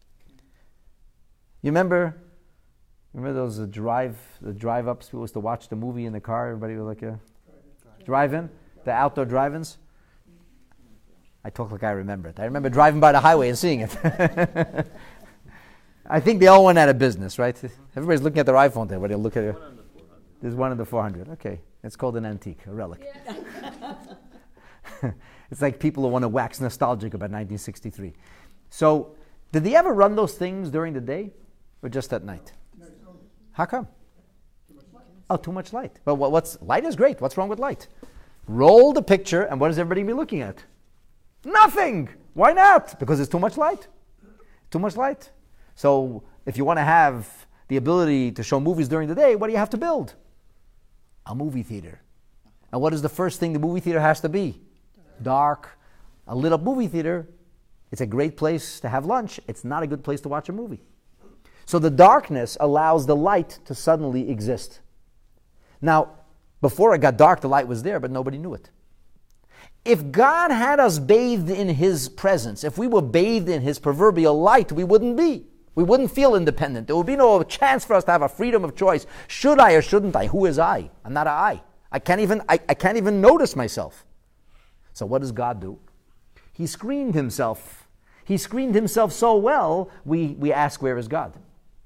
You remember those drive-ups? People used to watch the movie in the car. Everybody was like, drive-in? The outdoor drive-ins? I talk like I remember it. I remember driving by the highway and seeing it. I think they all went out of business, right? Everybody's looking at their iPhone there. But they'll look at it. There's one in the 400. Okay. It's called an antique, a relic. Yeah. It's like people who want to wax nostalgic about 1963. So, did they ever run those things during the day or just at night? How come? Too much light. But light is great. What's wrong with light? Roll the picture, and what is everybody be looking at? Nothing. Why not? Because it's too much light. Too much light. So if you want to have the ability to show movies during the day, what do you have to build? A movie theater. And what is the first thing the movie theater has to be? Dark. A lit up movie theater, it's a great place to have lunch. It's not a good place to watch a movie. So the darkness allows the light to suddenly exist. Now, before it got dark, the light was there, but nobody knew it. If God had us bathed in His presence, if we were bathed in His proverbial light, we wouldn't be. We wouldn't feel independent. There would be no chance for us to have a freedom of choice. Should I or shouldn't I? Who is I? I'm not an I. I can't even notice myself. So what does God do? He screened Himself. He screened Himself so well, we ask, where is God?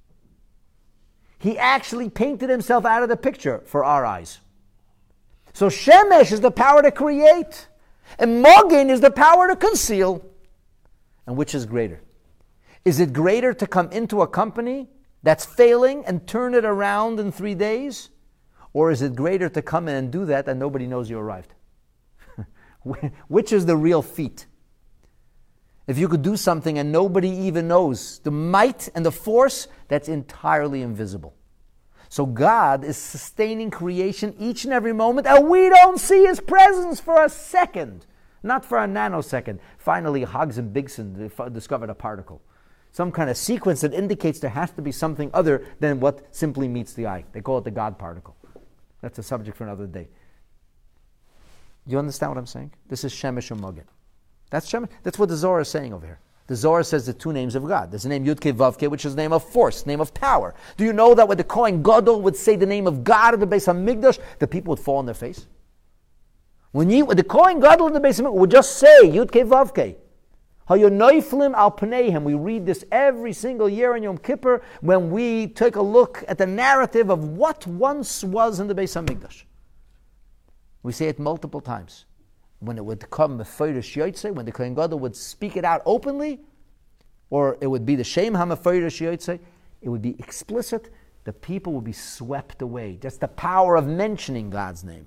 He actually painted Himself out of the picture for our eyes. So Shemesh is the power to create. And Mogen is the power to conceal. And which is greater? Is it greater to come into a company that's failing and turn it around in 3 days? Or is it greater to come in and do that and nobody knows you arrived? Which is the real feat? If you could do something and nobody even knows, the might and the force, that's entirely invisible. So God is sustaining creation each and every moment, and we don't see His presence for a second, not for a nanosecond. Finally, Higgs and Bigson discovered a particle. some kind of sequence that indicates there has to be something other than what simply meets the eye. They call it the God particle. That's a subject for another day. You understand what I'm saying? This is Shemesh U'Mogen. That's Shemesh. That's what the Zohar is saying over here. The Zohar says the two names of God. There's the name Yud-Kei Vav-Kei, which is the name of force, name of power. Do you know that when the Kohen Gadol would say the name of God at the Beis HaMikdash, the people would fall on their face? When the Kohen Gadol in the Beis HaMikdash would just say Yud-Kei Vav-Kei, Hayonoiflim al Pneihem. We read this every single year in Yom Kippur when we take a look at the narrative of what once was in the Beis HaMikdash. We say it multiple times. When it would come Meforish Yotzei, when the Kohen Gadol would speak it out openly, or it would be the Shem HaMeforish Yotzei, it would be explicit, the people would be swept away. Just the power of mentioning God's name.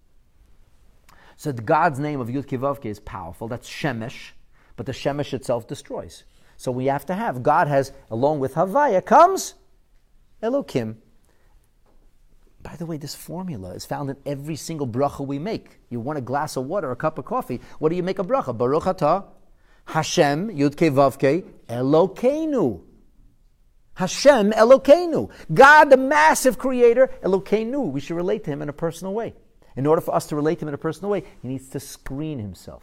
So the God's name of Yud-Kei Vav-Kei is powerful. That's Shemesh, but the Shemesh itself destroys. So we have to have, God has, along with Havaya, comes Elokim. By the way, this formula is found in every single bracha we make. You want a glass of water, a cup of coffee, what do you make a bracha? Baruch atah Hashem Yud-Kei Vav-Kei Elokeinu. Hashem Elokeinu. God, the massive creator, Elokeinu. We should relate to him in a personal way. In order for us to relate to him in a personal way, he needs to screen himself.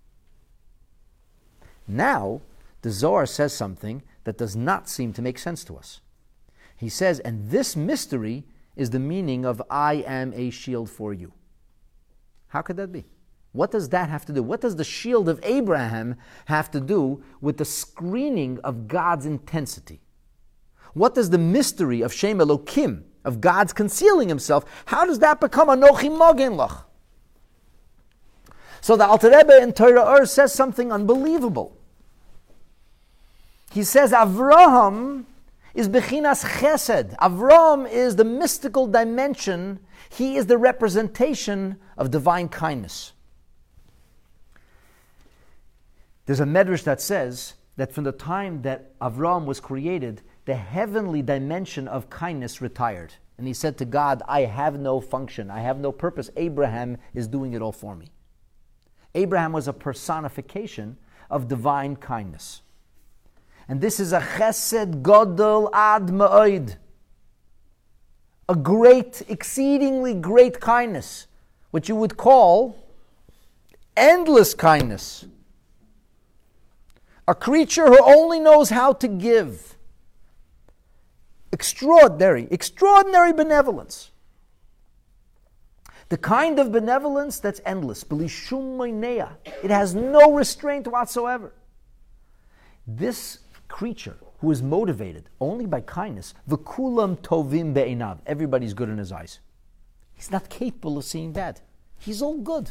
Now, the Zohar says something that does not seem to make sense to us. He says, and this mystery is the meaning of I am a shield for you. How could that be? What does that have to do? What does the shield of Abraham have to do with the screening of God's intensity? What does the mystery of Shem Elokim, of God's concealing himself, how does that become Anochi Mogen Lach? So the Alter Rebbe in Torah Or says something unbelievable. He says Avraham is Bechinas Chesed. Avraham is the mystical dimension. He is the representation of divine kindness. There's a medrash that says that from the time that Avraham was created, the heavenly dimension of kindness retired. And he said to God, I have no function, I have no purpose. Abraham is doing it all for me. Abraham was a personification of divine kindness. And this is a chesed gadol ad ma'od. A great, exceedingly great kindness, what you would call endless kindness. A creature who only knows how to give. Extraordinary benevolence. The kind of benevolence that's endless. It has no restraint whatsoever. This creature who is motivated only by kindness, v'kulam tovim be'inav, everybody's good in his eyes. He's not capable of seeing bad. He's all good.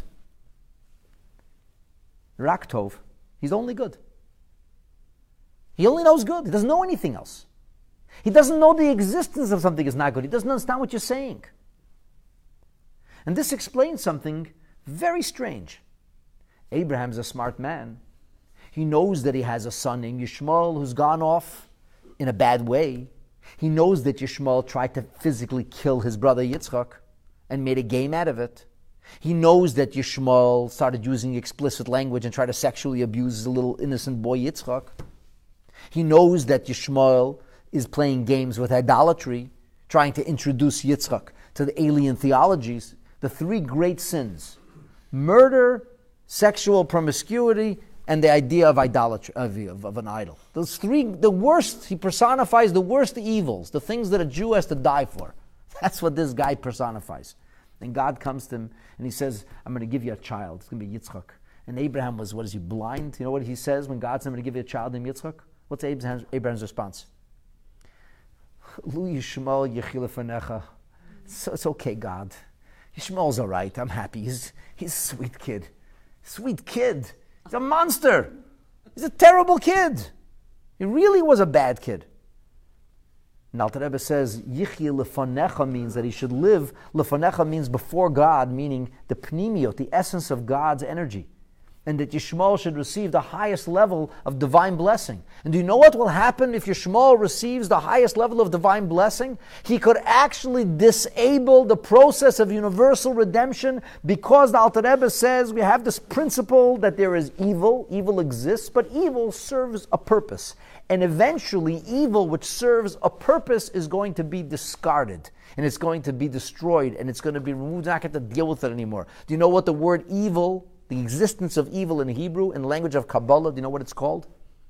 Rak tov, he's only good. He only knows good. He doesn't know anything else. He doesn't know the existence of something is not good. He doesn't understand what you're saying. And this explains something very strange. Abraham's a smart man. He knows that he has a son named Yishmael who's gone off in a bad way. He knows that Yishmael tried to physically kill his brother Yitzchak and made a game out of it. He knows that Yishmael started using explicit language and tried to sexually abuse the little innocent boy Yitzchak. He knows that Yishmael is playing games with idolatry, trying to introduce Yitzchak to the alien theologies. The three great sins: murder, sexual promiscuity, and the idea of idolatry, of an idol. Those three, the worst, he personifies the worst evils, the things that a Jew has to die for. That's what this guy personifies. And God comes to him and he says, I'm going to give you a child. It's going to be Yitzchak. And Abraham was, what is he, blind? You know what he says when God says, I'm going to give you a child named Yitzchak? What's Abraham's response? Lu Yishmael yechil lefanecha. It's okay, God. Yishmael's all right. I'm happy. He's a sweet kid. Sweet kid. He's a monster. He's a terrible kid. He really was a bad kid. And Alter Rebbe says, Yichye lefanecha means that he should live. Lefanecha means before God, meaning the pnimiot, the essence of God's energy. And that Yishmael should receive the highest level of divine blessing. And do you know what will happen if Yishmael receives the highest level of divine blessing? He could actually disable the process of universal redemption, because the Alter Rebbe says we have this principle that there is evil exists, but evil serves a purpose. And eventually, evil which serves a purpose is going to be discarded. And it's going to be destroyed. And it's going to be removed. You're not going to deal with it anymore. Do you know what the word evil, the existence of evil in Hebrew, in the language of Kabbalah, do you know what it's called?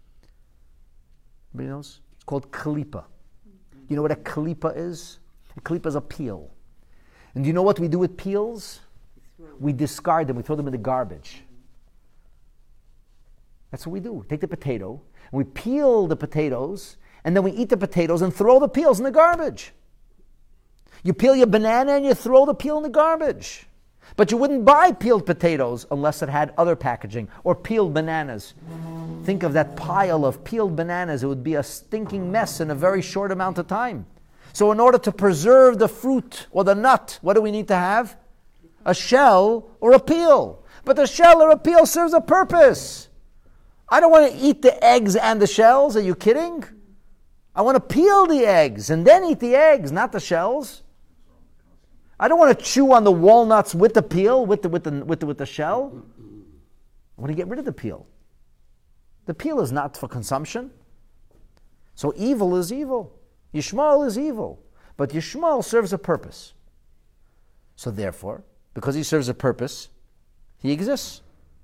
Anybody knows? It's called klipa. You know what a klipa is? A klipa is a peel. And do you know what we do with peels? We discard them. We throw them in the garbage. That's what we do. We take the potato, and we peel the potatoes, and then we eat the potatoes and throw the peels in the garbage. You peel your banana and you throw the peel in the garbage. But you wouldn't buy peeled potatoes unless it had other packaging, or peeled bananas. Think of that pile of peeled bananas. It would be a stinking mess in a very short amount of time. So in order to preserve the fruit or the nut, what do we need to have? A shell or a peel. But the shell or a peel serves a purpose. I don't want to eat the eggs and the shells. Are you kidding? I want to peel the eggs and then eat the eggs, not the shells. I don't want to chew on the walnuts with the peel, with the shell. I want to get rid of the peel. The peel is not for consumption. So evil is evil. Yishmael is evil. But Yishmael serves a purpose. So therefore, because he serves a purpose, he exists.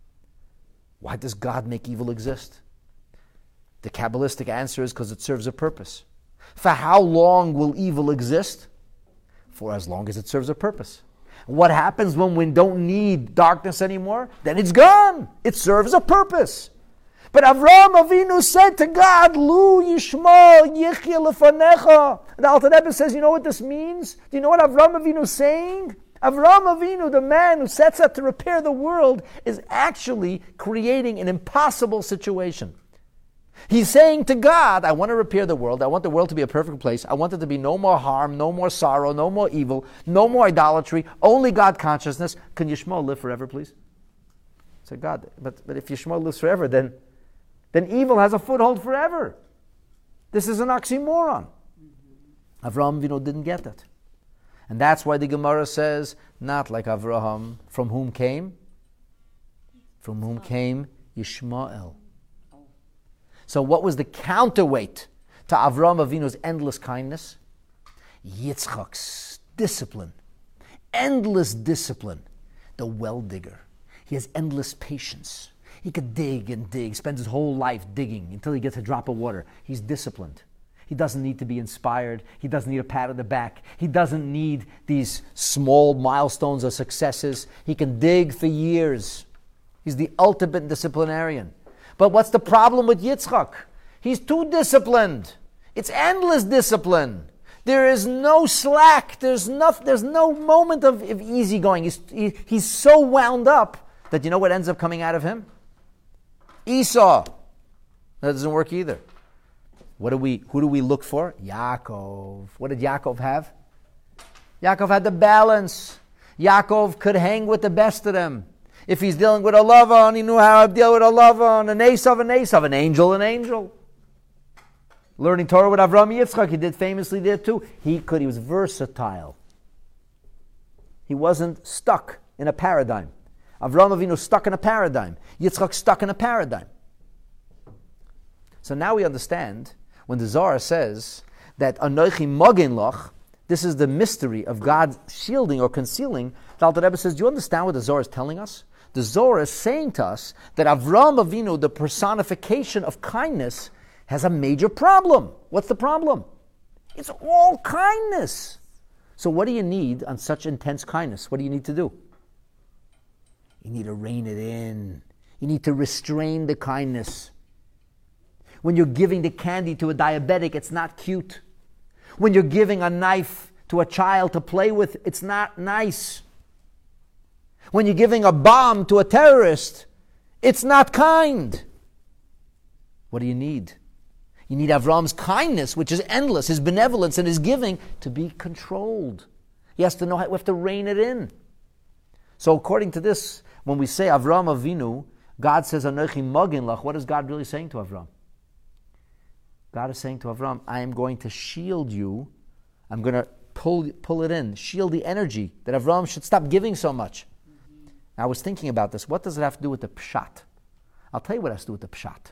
Why does God make evil exist? The Kabbalistic answer is because it serves a purpose. For how long will evil exist? For as long as it serves a purpose. What happens when we don't need darkness anymore? Then it's gone. It serves a purpose. But Avraham Avinu said to God, Lu Yishmael Yichya Lefanecha. The Alter Rebbe says, you know what this means? Do you know what Avraham Avinu is saying? Avraham Avinu, the man who sets out to repair the world, is actually creating an impossible situation. He's saying to God, I want to repair the world. I want the world to be a perfect place. I want there to be no more harm, no more sorrow, no more evil, no more idolatry, only God consciousness. Can Yishmael live forever, please? I said, God, but if Yishmael lives forever, then evil has a foothold forever. This is an oxymoron. Avraham Avinu didn't get that. And that's why the Gemara says, not like Avraham, from whom came Yishmael. So what was the counterweight to Avraham Avinu's endless kindness? Yitzchak's discipline. Endless discipline. The well digger. He has endless patience. He could dig and dig, spends his whole life digging until he gets a drop of water. He's disciplined. He doesn't need to be inspired. He doesn't need a pat on the back. He doesn't need these small milestones or successes. He can dig for years. He's the ultimate disciplinarian. But what's the problem with Yitzchak? He's too disciplined. It's endless discipline. There is no slack. There's no moment of easygoing. He's so wound up that you know what ends up coming out of him? Esau. That doesn't work either. Who do we look for? Yaakov. What did Yaakov have? Yaakov had the balance. Yaakov could hang with the best of them. If he's dealing with a Lavan, he knew how to deal with a Lavan, an Esav, an angel. Learning Torah with Avraham Yitzchak, he did famously there too. He was versatile. He wasn't stuck in a paradigm. Avraham Avinu stuck in a paradigm. Yitzchak stuck in a paradigm. So now we understand when the Zohar says that Anochi Mogen Loch, this is the mystery of God shielding or concealing. The Alter Rebbe says, do you understand what the Zohar is telling us? The Zohar is saying to us that Avraham Avinu, the personification of kindness, has a major problem. What's the problem? It's all kindness. So what do you need on such intense kindness? What do you need to do? You need to rein it in. You need to restrain the kindness. When you're giving the candy to a diabetic, it's not cute. When you're giving a knife to a child to play with, it's not nice. When you're giving a bomb to a terrorist, it's not kind. What do you need? You need Avram's kindness, which is endless, his benevolence and his giving, to be controlled. He has to know how, we have to rein it in. So according to this, when we say Avram Avinu, God says, Anochi Mogen Lach, what is God really saying to Avram? God is saying to Avram, I am going to shield you. I'm going to pull it in, shield the energy, that Avram should stop giving so much. I was thinking about this. What does it have to do with the pshat? I'll tell you what it has to do with the pshat.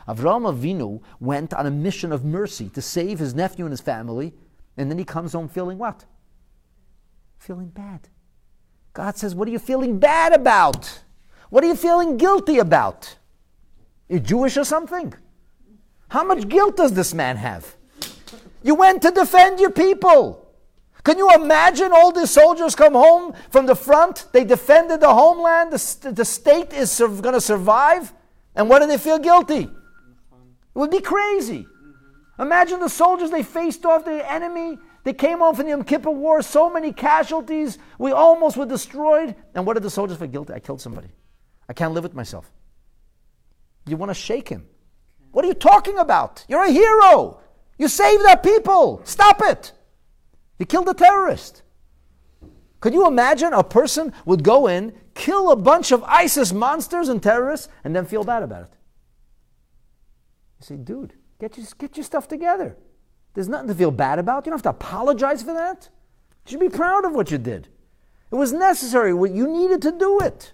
Avraham Avinu went on a mission of mercy to save his nephew and his family, and then he comes home feeling what? Feeling bad. God says, what are you feeling bad about? What are you feeling guilty about? You're Jewish or something? How much guilt does this man have? You went to defend your people. Can you imagine all these soldiers come home from the front? They defended the homeland. The state is going to survive. And what do they feel guilty? It would be crazy. Imagine the soldiers, they faced off the enemy. They came home from the Yom Kippur War, so many casualties. We almost were destroyed. And what did the soldiers feel guilty? I killed somebody. I can't live with myself. You want to shake him. What are you talking about? You're a hero. You saved our people. Stop it. You killed a terrorist. Could you imagine a person would go in, kill a bunch of ISIS monsters and terrorists, and then feel bad about it? You say, dude, get your stuff together. There's nothing to feel bad about. You don't have to apologize for that. You should be proud of what you did. It was necessary. You needed to do it.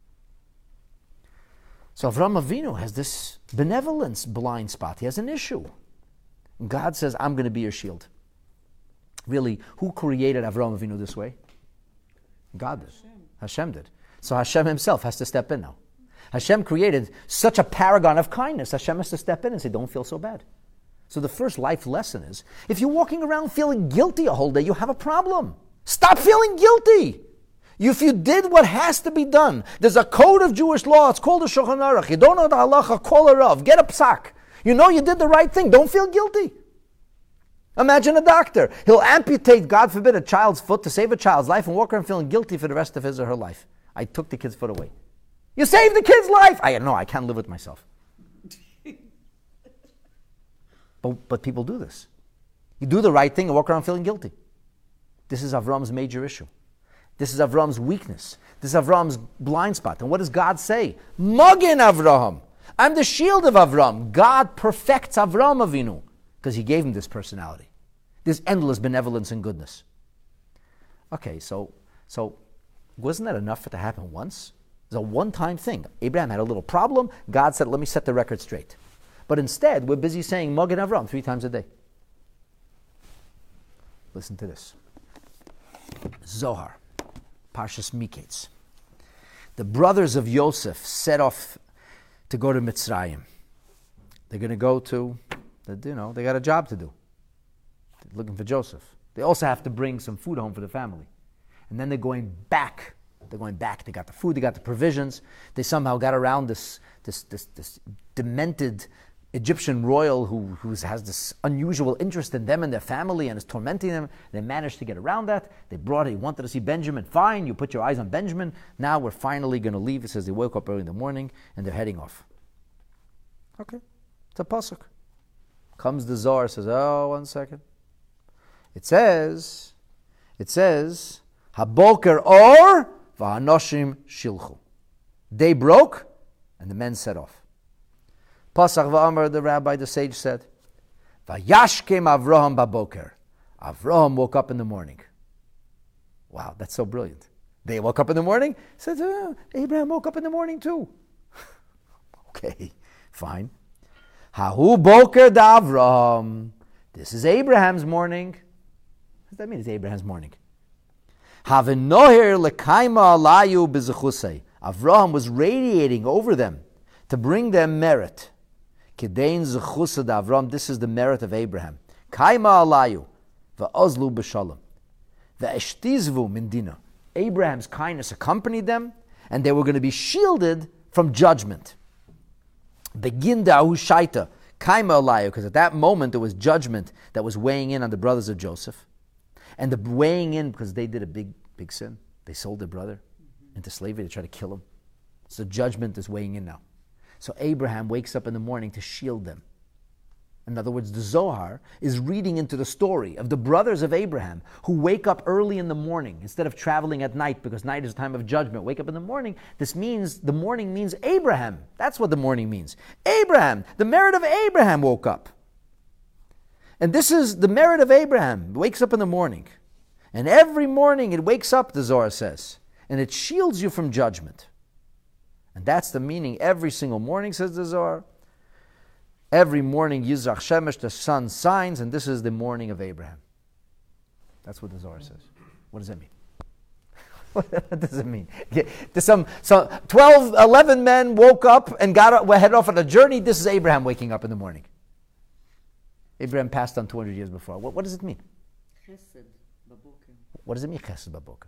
So Avraham Avinu has this benevolence blind spot. He has an issue. And God says, I'm going to be your shield. Really, who created Avraham Avinu this way? God did. Hashem did. So Hashem himself has to step in now. Hashem created such a paragon of kindness. Hashem has to step in and say, don't feel so bad. So the first life lesson is, if you're walking around feeling guilty a whole day, you have a problem. Stop feeling guilty. If you did what has to be done, there's a code of Jewish law, it's called the Shulchan Aruch. You don't know the halacha, call a rav, get a psak. You know you did the right thing, don't feel guilty. Imagine a doctor. He'll amputate, God forbid, a child's foot to save a child's life and walk around feeling guilty for the rest of his or her life. I took the kid's foot away. You saved the kid's life! I can't live with myself. But people do this. You do the right thing and walk around feeling guilty. This is Avram's major issue. This is Avram's weakness. This is Avram's blind spot. And what does God say? Magen Avraham. I'm the shield of Avram. God perfects Avram Avinu because he gave him this personality, this endless benevolence and goodness. Okay, so wasn't that enough for it to happen once? It was a one-time thing. Abraham had a little problem. God said, let me set the record straight. But instead, we're busy saying Magen Avram 3 times a day. Listen to this. Zohar, Parshas Miketz. The brothers of Yosef set off to go to Mitzrayim. They're going to go to, they got a job to do. They're looking for Joseph. They also have to bring some food home for the family. And then they're going back. They got the food, they got the provisions. They somehow got around this demented Egyptian royal who has this unusual interest in them and their family and is tormenting them. They managed to get around that. He wanted to see Benjamin. Fine, you put your eyes on Benjamin. Now we're finally going to leave. It says they woke up early in the morning and they're heading off. Okay, it's a pasuk. Comes the Zohar, says, one second. It says, Haboker or v'hanoshim shilchu. Day broke and the men set off. Pasach v'amar, the rabbi, the sage said, Vayashkem Avraham baboker. Avraham woke up in the morning. Wow, that's so brilliant. They woke up in the morning? Said, Abraham woke up in the morning too. Okay, fine. Hahu boker da Avraham. This is Abraham's morning. What does that mean? It's Abraham's morning. Havenoher lekaima alayu b'zechusei. Avraham was radiating over them to bring them merit. Kedein zechusad Avram. This is the merit of Abraham. Kaima alayu va'ozlu b'shalom va'eshtizvu min dina. Abraham's kindness accompanied them, and they were going to be shielded from judgment. Begin da'u shaita kaima alayu, because at that moment there was judgment that was weighing in on the brothers of Joseph, and the weighing in because they did a big sin. They sold their brother into slavery. They tried to kill him. So judgment is weighing in now. So Abraham wakes up in the morning to shield them. In other words, the Zohar is reading into the story of the brothers of Abraham who wake up early in the morning instead of traveling at night, because night is a time of judgment. Wake up in the morning. This means, the morning means Abraham. That's what the morning means. Abraham, the merit of Abraham woke up. And this is the merit of Abraham. Wakes up in the morning. And every morning it wakes up, the Zohar says, and it shields you from judgment. And that's the meaning every single morning, says the Zohar. Every morning, Yizrach Shemesh, the sun shines, and this is the morning of Abraham. That's what the Zohar says. What does that mean? What does it mean? So 11 men woke up and headed off on a journey. This is Abraham waking up in the morning. Abraham passed on 200 years before. What does it mean? Chesed baboker. What does it mean, Chesed baboker?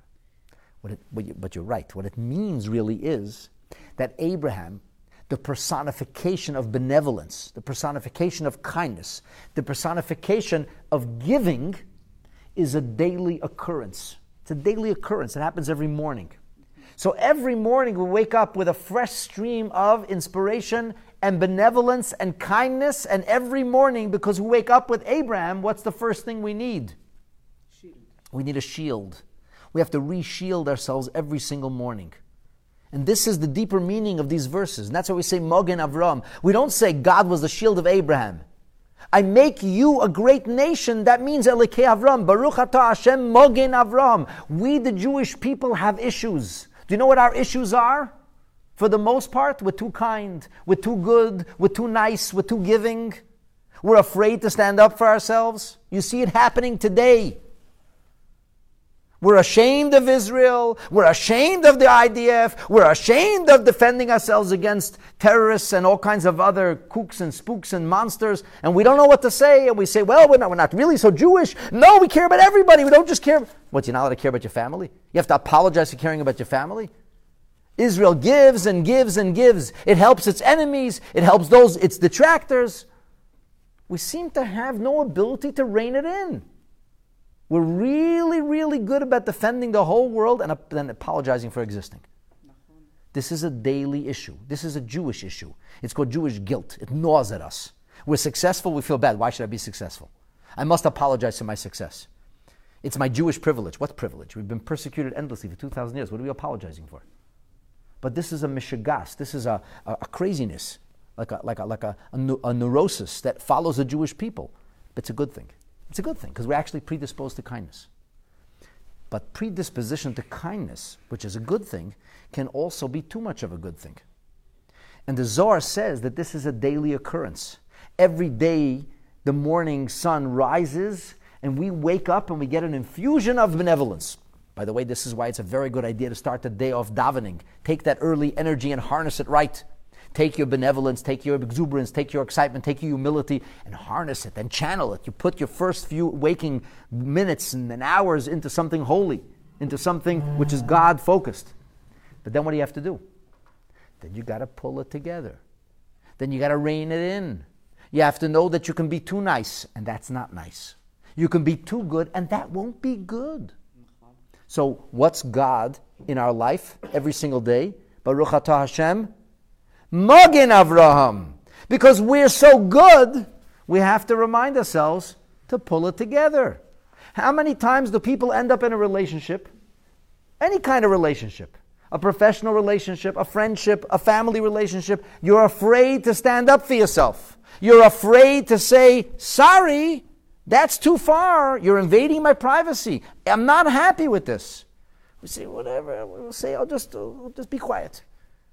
But you're right. What it means really is that Abraham, the personification of benevolence, the personification of kindness, the personification of giving, is a daily occurrence. It's a daily occurrence. It happens every morning. So every morning we wake up with a fresh stream of inspiration and benevolence and kindness. And every morning, because we wake up with Abraham, what's the first thing we need? Shield. We need a shield. We have to re-shield ourselves every single morning. And this is the deeper meaning of these verses. And that's why we say Mogen Avram. We don't say God was the shield of Abraham. I make you a great nation. That means Elikei Avram. Baruch atah Hashem Mogen Avram. We, the Jewish people, have issues. Do you know what our issues are? For the most part, we're too kind, we're too good, we're too nice, we're too giving. We're afraid to stand up for ourselves. You see it happening today. We're ashamed of Israel. We're ashamed of the IDF. We're ashamed of defending ourselves against terrorists and all kinds of other kooks and spooks and monsters. And we don't know what to say. And we say, well, we're not really so Jewish. No, we care about everybody. We don't just care. What, you're not allowed to care about your family? You have to apologize for caring about your family? Israel gives and gives and gives. It helps its enemies. It helps its detractors. We seem to have no ability to rein it in. We're really, really good about defending the whole world and then apologizing for existing. This is a daily issue. This is a Jewish issue. It's called Jewish guilt. It gnaws at us. We're successful, we feel bad. Why should I be successful? I must apologize for my success. It's my Jewish privilege. What privilege? We've been persecuted endlessly for 2,000 years. What are we apologizing for? But this is a mishigas. This is a craziness, like a neurosis that follows the Jewish people. But it's a good thing. It's a good thing because we're actually predisposed to kindness. But predisposition to kindness, which is a good thing, can also be too much of a good thing. And the Zohar says that this is a daily occurrence. Every day the morning sun rises and we wake up and we get an infusion of benevolence. By the way, this is why it's a very good idea to start the day off davening. Take that early energy and harness it right. Take your benevolence, take your exuberance, take your excitement, take your humility, and harness it and channel it. You put your first few waking minutes and then hours into something holy, into something which is God-focused. But then what do you have to do? Then you got to pull it together. Then you got to rein it in. You have to know that you can be too nice, and that's not nice. You can be too good, and that won't be good. So what's God in our life every single day? Baruch atah Hashem Mogen Avraham. Because we're so good, we have to remind ourselves to pull it together. How many times do people end up in a relationship, any kind of relationship, a professional relationship, a friendship, a family relationship, you're afraid to stand up for yourself. You're afraid to say, sorry, that's too far. You're invading my privacy. I'm not happy with this. We say, whatever. We'll say, I'll just be quiet.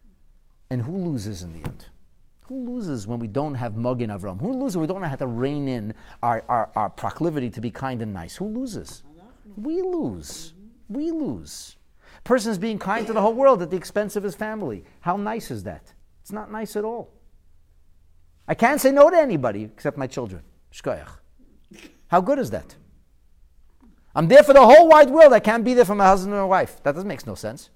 And who loses in the end? Who loses when we don't have Mogen Avram? Who loses when we don't know how to rein in our proclivity to be kind and nice? Who loses? We lose. We lose. A person is being kind to the whole world at the expense of his family. How nice is that? It's not nice at all. I can't say no to anybody except my children. Shkoyach. How good is that? I'm there for the whole wide world. I can't be there for my husband and my wife. That makes no sense.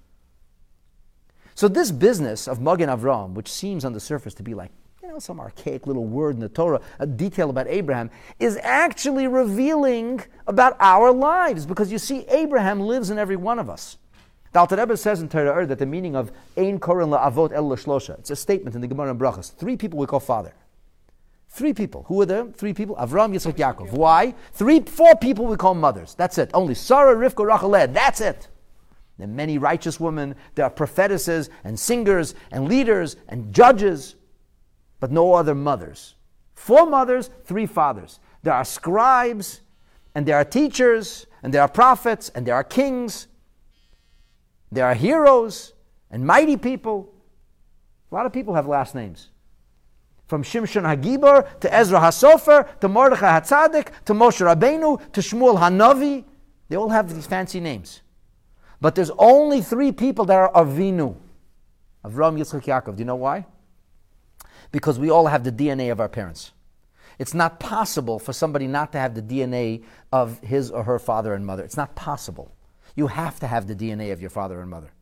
So this business of Mogen Avram, which seems on the surface to be like, some archaic little word in the Torah, a detail about Abraham, is actually revealing about our lives. Because you see, Abraham lives in every one of us. The Alter Rebbe says in Torah that the meaning of Ein Koren La'avot El L'Shlosha, it's a statement in the Gemara and Brachos. 3 people we call father. 3 people. Who are there? 3 people. Avram, Yitzchak, Yaakov. Why? 4 people we call mothers. That's it. Only Sarah, Rivka, Rachel, Leah. That's it. There are many righteous women. There are prophetesses and singers and leaders and judges, but no other mothers. 4 mothers, 3 fathers. There are scribes, and there are teachers, and there are prophets, and there are kings. There are heroes and mighty people. A lot of people have last names. From Shimshon HaGibor to Ezra HaSofer to Mordechai HaTzadik to Moshe Rabbeinu to Shmuel HaNavi. They all have these fancy names. But there's only 3 people that are Avinu. Avraham, Yitzchak, Yaakov. Do you know why? Because we all have the DNA of our parents. It's not possible for somebody not to have the DNA of his or her father and mother. It's not possible. You have to have the DNA of your father and mother.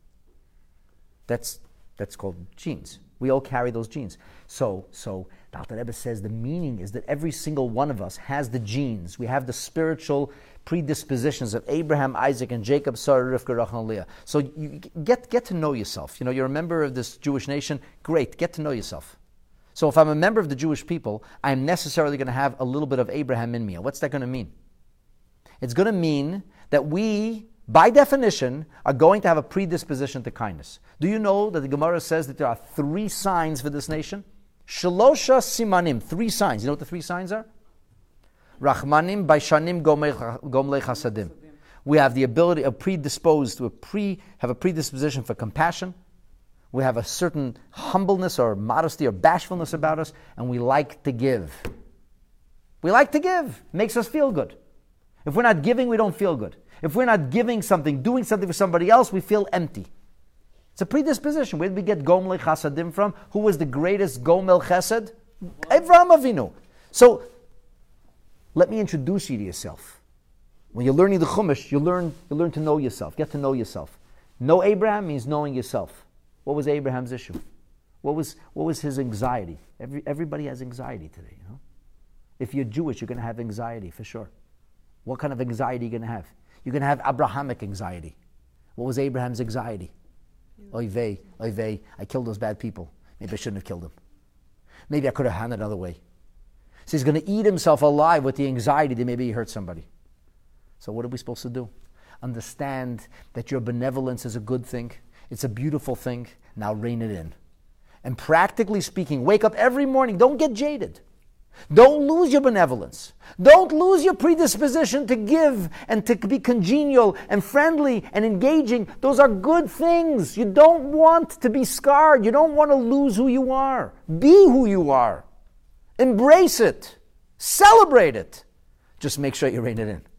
That's called genes. We all carry those genes. So the Alter Rebbe says the meaning is that every single one of us has the genes. We have the spiritual predispositions of Abraham, Isaac, and Jacob, Sarah, Rivka, Rachel, and Leah. So you get to know yourself. You know, you're a member of this Jewish nation. Great, get to know yourself. So if I'm a member of the Jewish people, I'm necessarily going to have a little bit of Abraham in me. What's that going to mean? It's going to mean that we, by definition, are going to have a predisposition to kindness. Do you know that the Gemara says that there are 3 signs for this nation? Shalosha simanim, 3 signs. You know what the 3 signs are? Rachmanim, Baishanim, Gomlei Chasadim. We have the ability of have a predisposition for compassion. We have a certain humbleness or modesty or bashfulness about us, and we like to give. We like to give. Makes us feel good. If we're not giving, we don't feel good. If we're not giving something, doing something for somebody else, we feel empty. It's a predisposition. Where did we get Gomel Chasadim from? Who was the greatest Gomel Chesed? Avraham Avinu. So, let me introduce you to yourself. When you're learning the Chumash, you learn to know yourself. Get to know yourself. Know Abraham means knowing yourself. What was Abraham's issue? What was his anxiety? Everybody has anxiety today, you know? If you're Jewish, you're going to have anxiety for sure. What kind of anxiety are you going to have? You're going to have Abrahamic anxiety. What was Abraham's anxiety? Oy vey, I killed those bad people. Maybe I shouldn't have killed them. Maybe I could have handled it another way. So he's going to eat himself alive with the anxiety that maybe he hurt somebody. So what are we supposed to do? Understand that your benevolence is a good thing. It's a beautiful thing. Now rein it in. And practically speaking, wake up every morning. Don't get jaded. Don't lose your benevolence. Don't lose your predisposition to give and to be congenial and friendly and engaging. Those are good things. You don't want to be scarred. You don't want to lose who you are. Be who you are. Embrace it. Celebrate it. Just make sure you rein it in.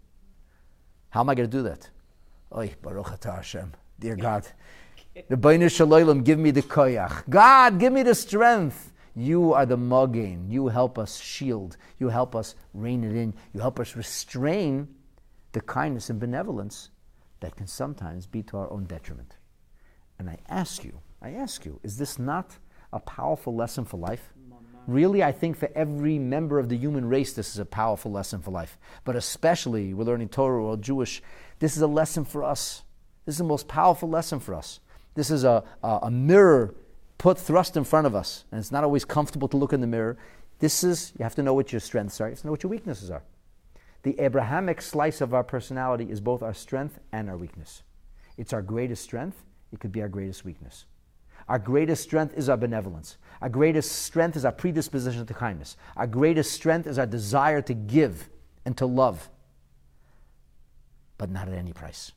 How am I going to do that? Oy, Baruch Atah Hashem. Dear God. Rebbeinu Shalom, give me the koyach. God, give me the strength. You are the Mogain. You help us shield. You help us rein it in. You help us restrain the kindness and benevolence that can sometimes be to our own detriment. And I ask you, is this not a powerful lesson for life? Really, I think for every member of the human race, this is a powerful lesson for life. But especially, we're learning Torah, we're Jewish, this is a lesson for us. This is the most powerful lesson for us. This is a mirror thrust in front of us. And it's not always comfortable to look in the mirror. You have to know what your strengths are. You have to know what your weaknesses are. The Abrahamic slice of our personality is both our strength and our weakness. It's our greatest strength. It could be our greatest weakness. Our greatest strength is our benevolence. Our greatest strength is our predisposition to kindness. Our greatest strength is our desire to give and to love. But not at any price.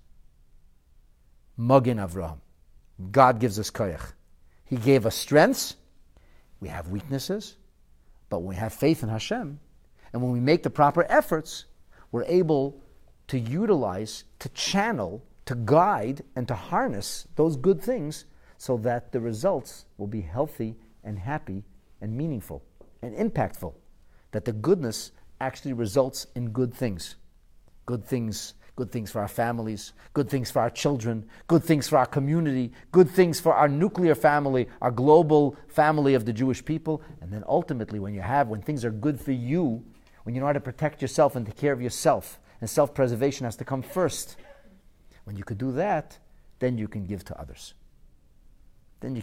Magen Avraham. God gives us koyach. He gave us strengths. We have weaknesses. But when we have faith in Hashem, and when we make the proper efforts, we're able to utilize, to channel, to guide, and to harness those good things so that the results will be healthy and happy and meaningful and impactful. That the goodness actually results in good things. Good things for our families, good things for our children, good things for our community, good things for our nuclear family, our global family of the Jewish people. And then ultimately, when things are good for you, when you know how to protect yourself and take care of yourself, and self-preservation has to come first. When you could do that, then you can give to others. And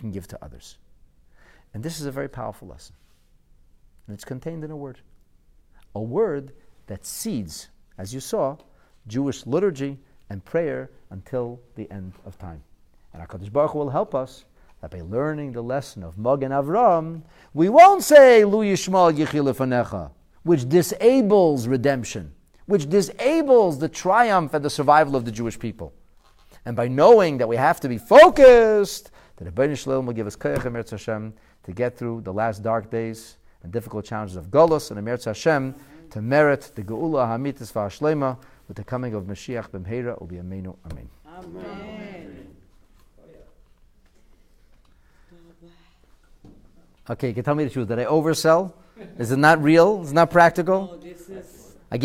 this is a very powerful lesson. And it's contained in a word. A word that seeds, as you saw, Jewish liturgy and prayer until the end of time. And HaKadosh Baruch Hu will help us that by learning the lesson of Magen Avram, we won't say Lu Yishmal Yichi Lefanecha, which disables redemption, which disables the triumph and the survival of the Jewish people. And by knowing that we have to be focused, that Rebbeinu Shalom will give us koyach and Eretz Hashem to get through the last dark days and difficult challenges of Golus and Emertz Hashem to merit the Geula Hamitis V'Ashlema with the coming of Mashiach B'Mheira Ubi Amenu Amen. Amen. Okay, you can tell me the truth. Did I oversell? Is it not real? Is it not practical? Oh, this is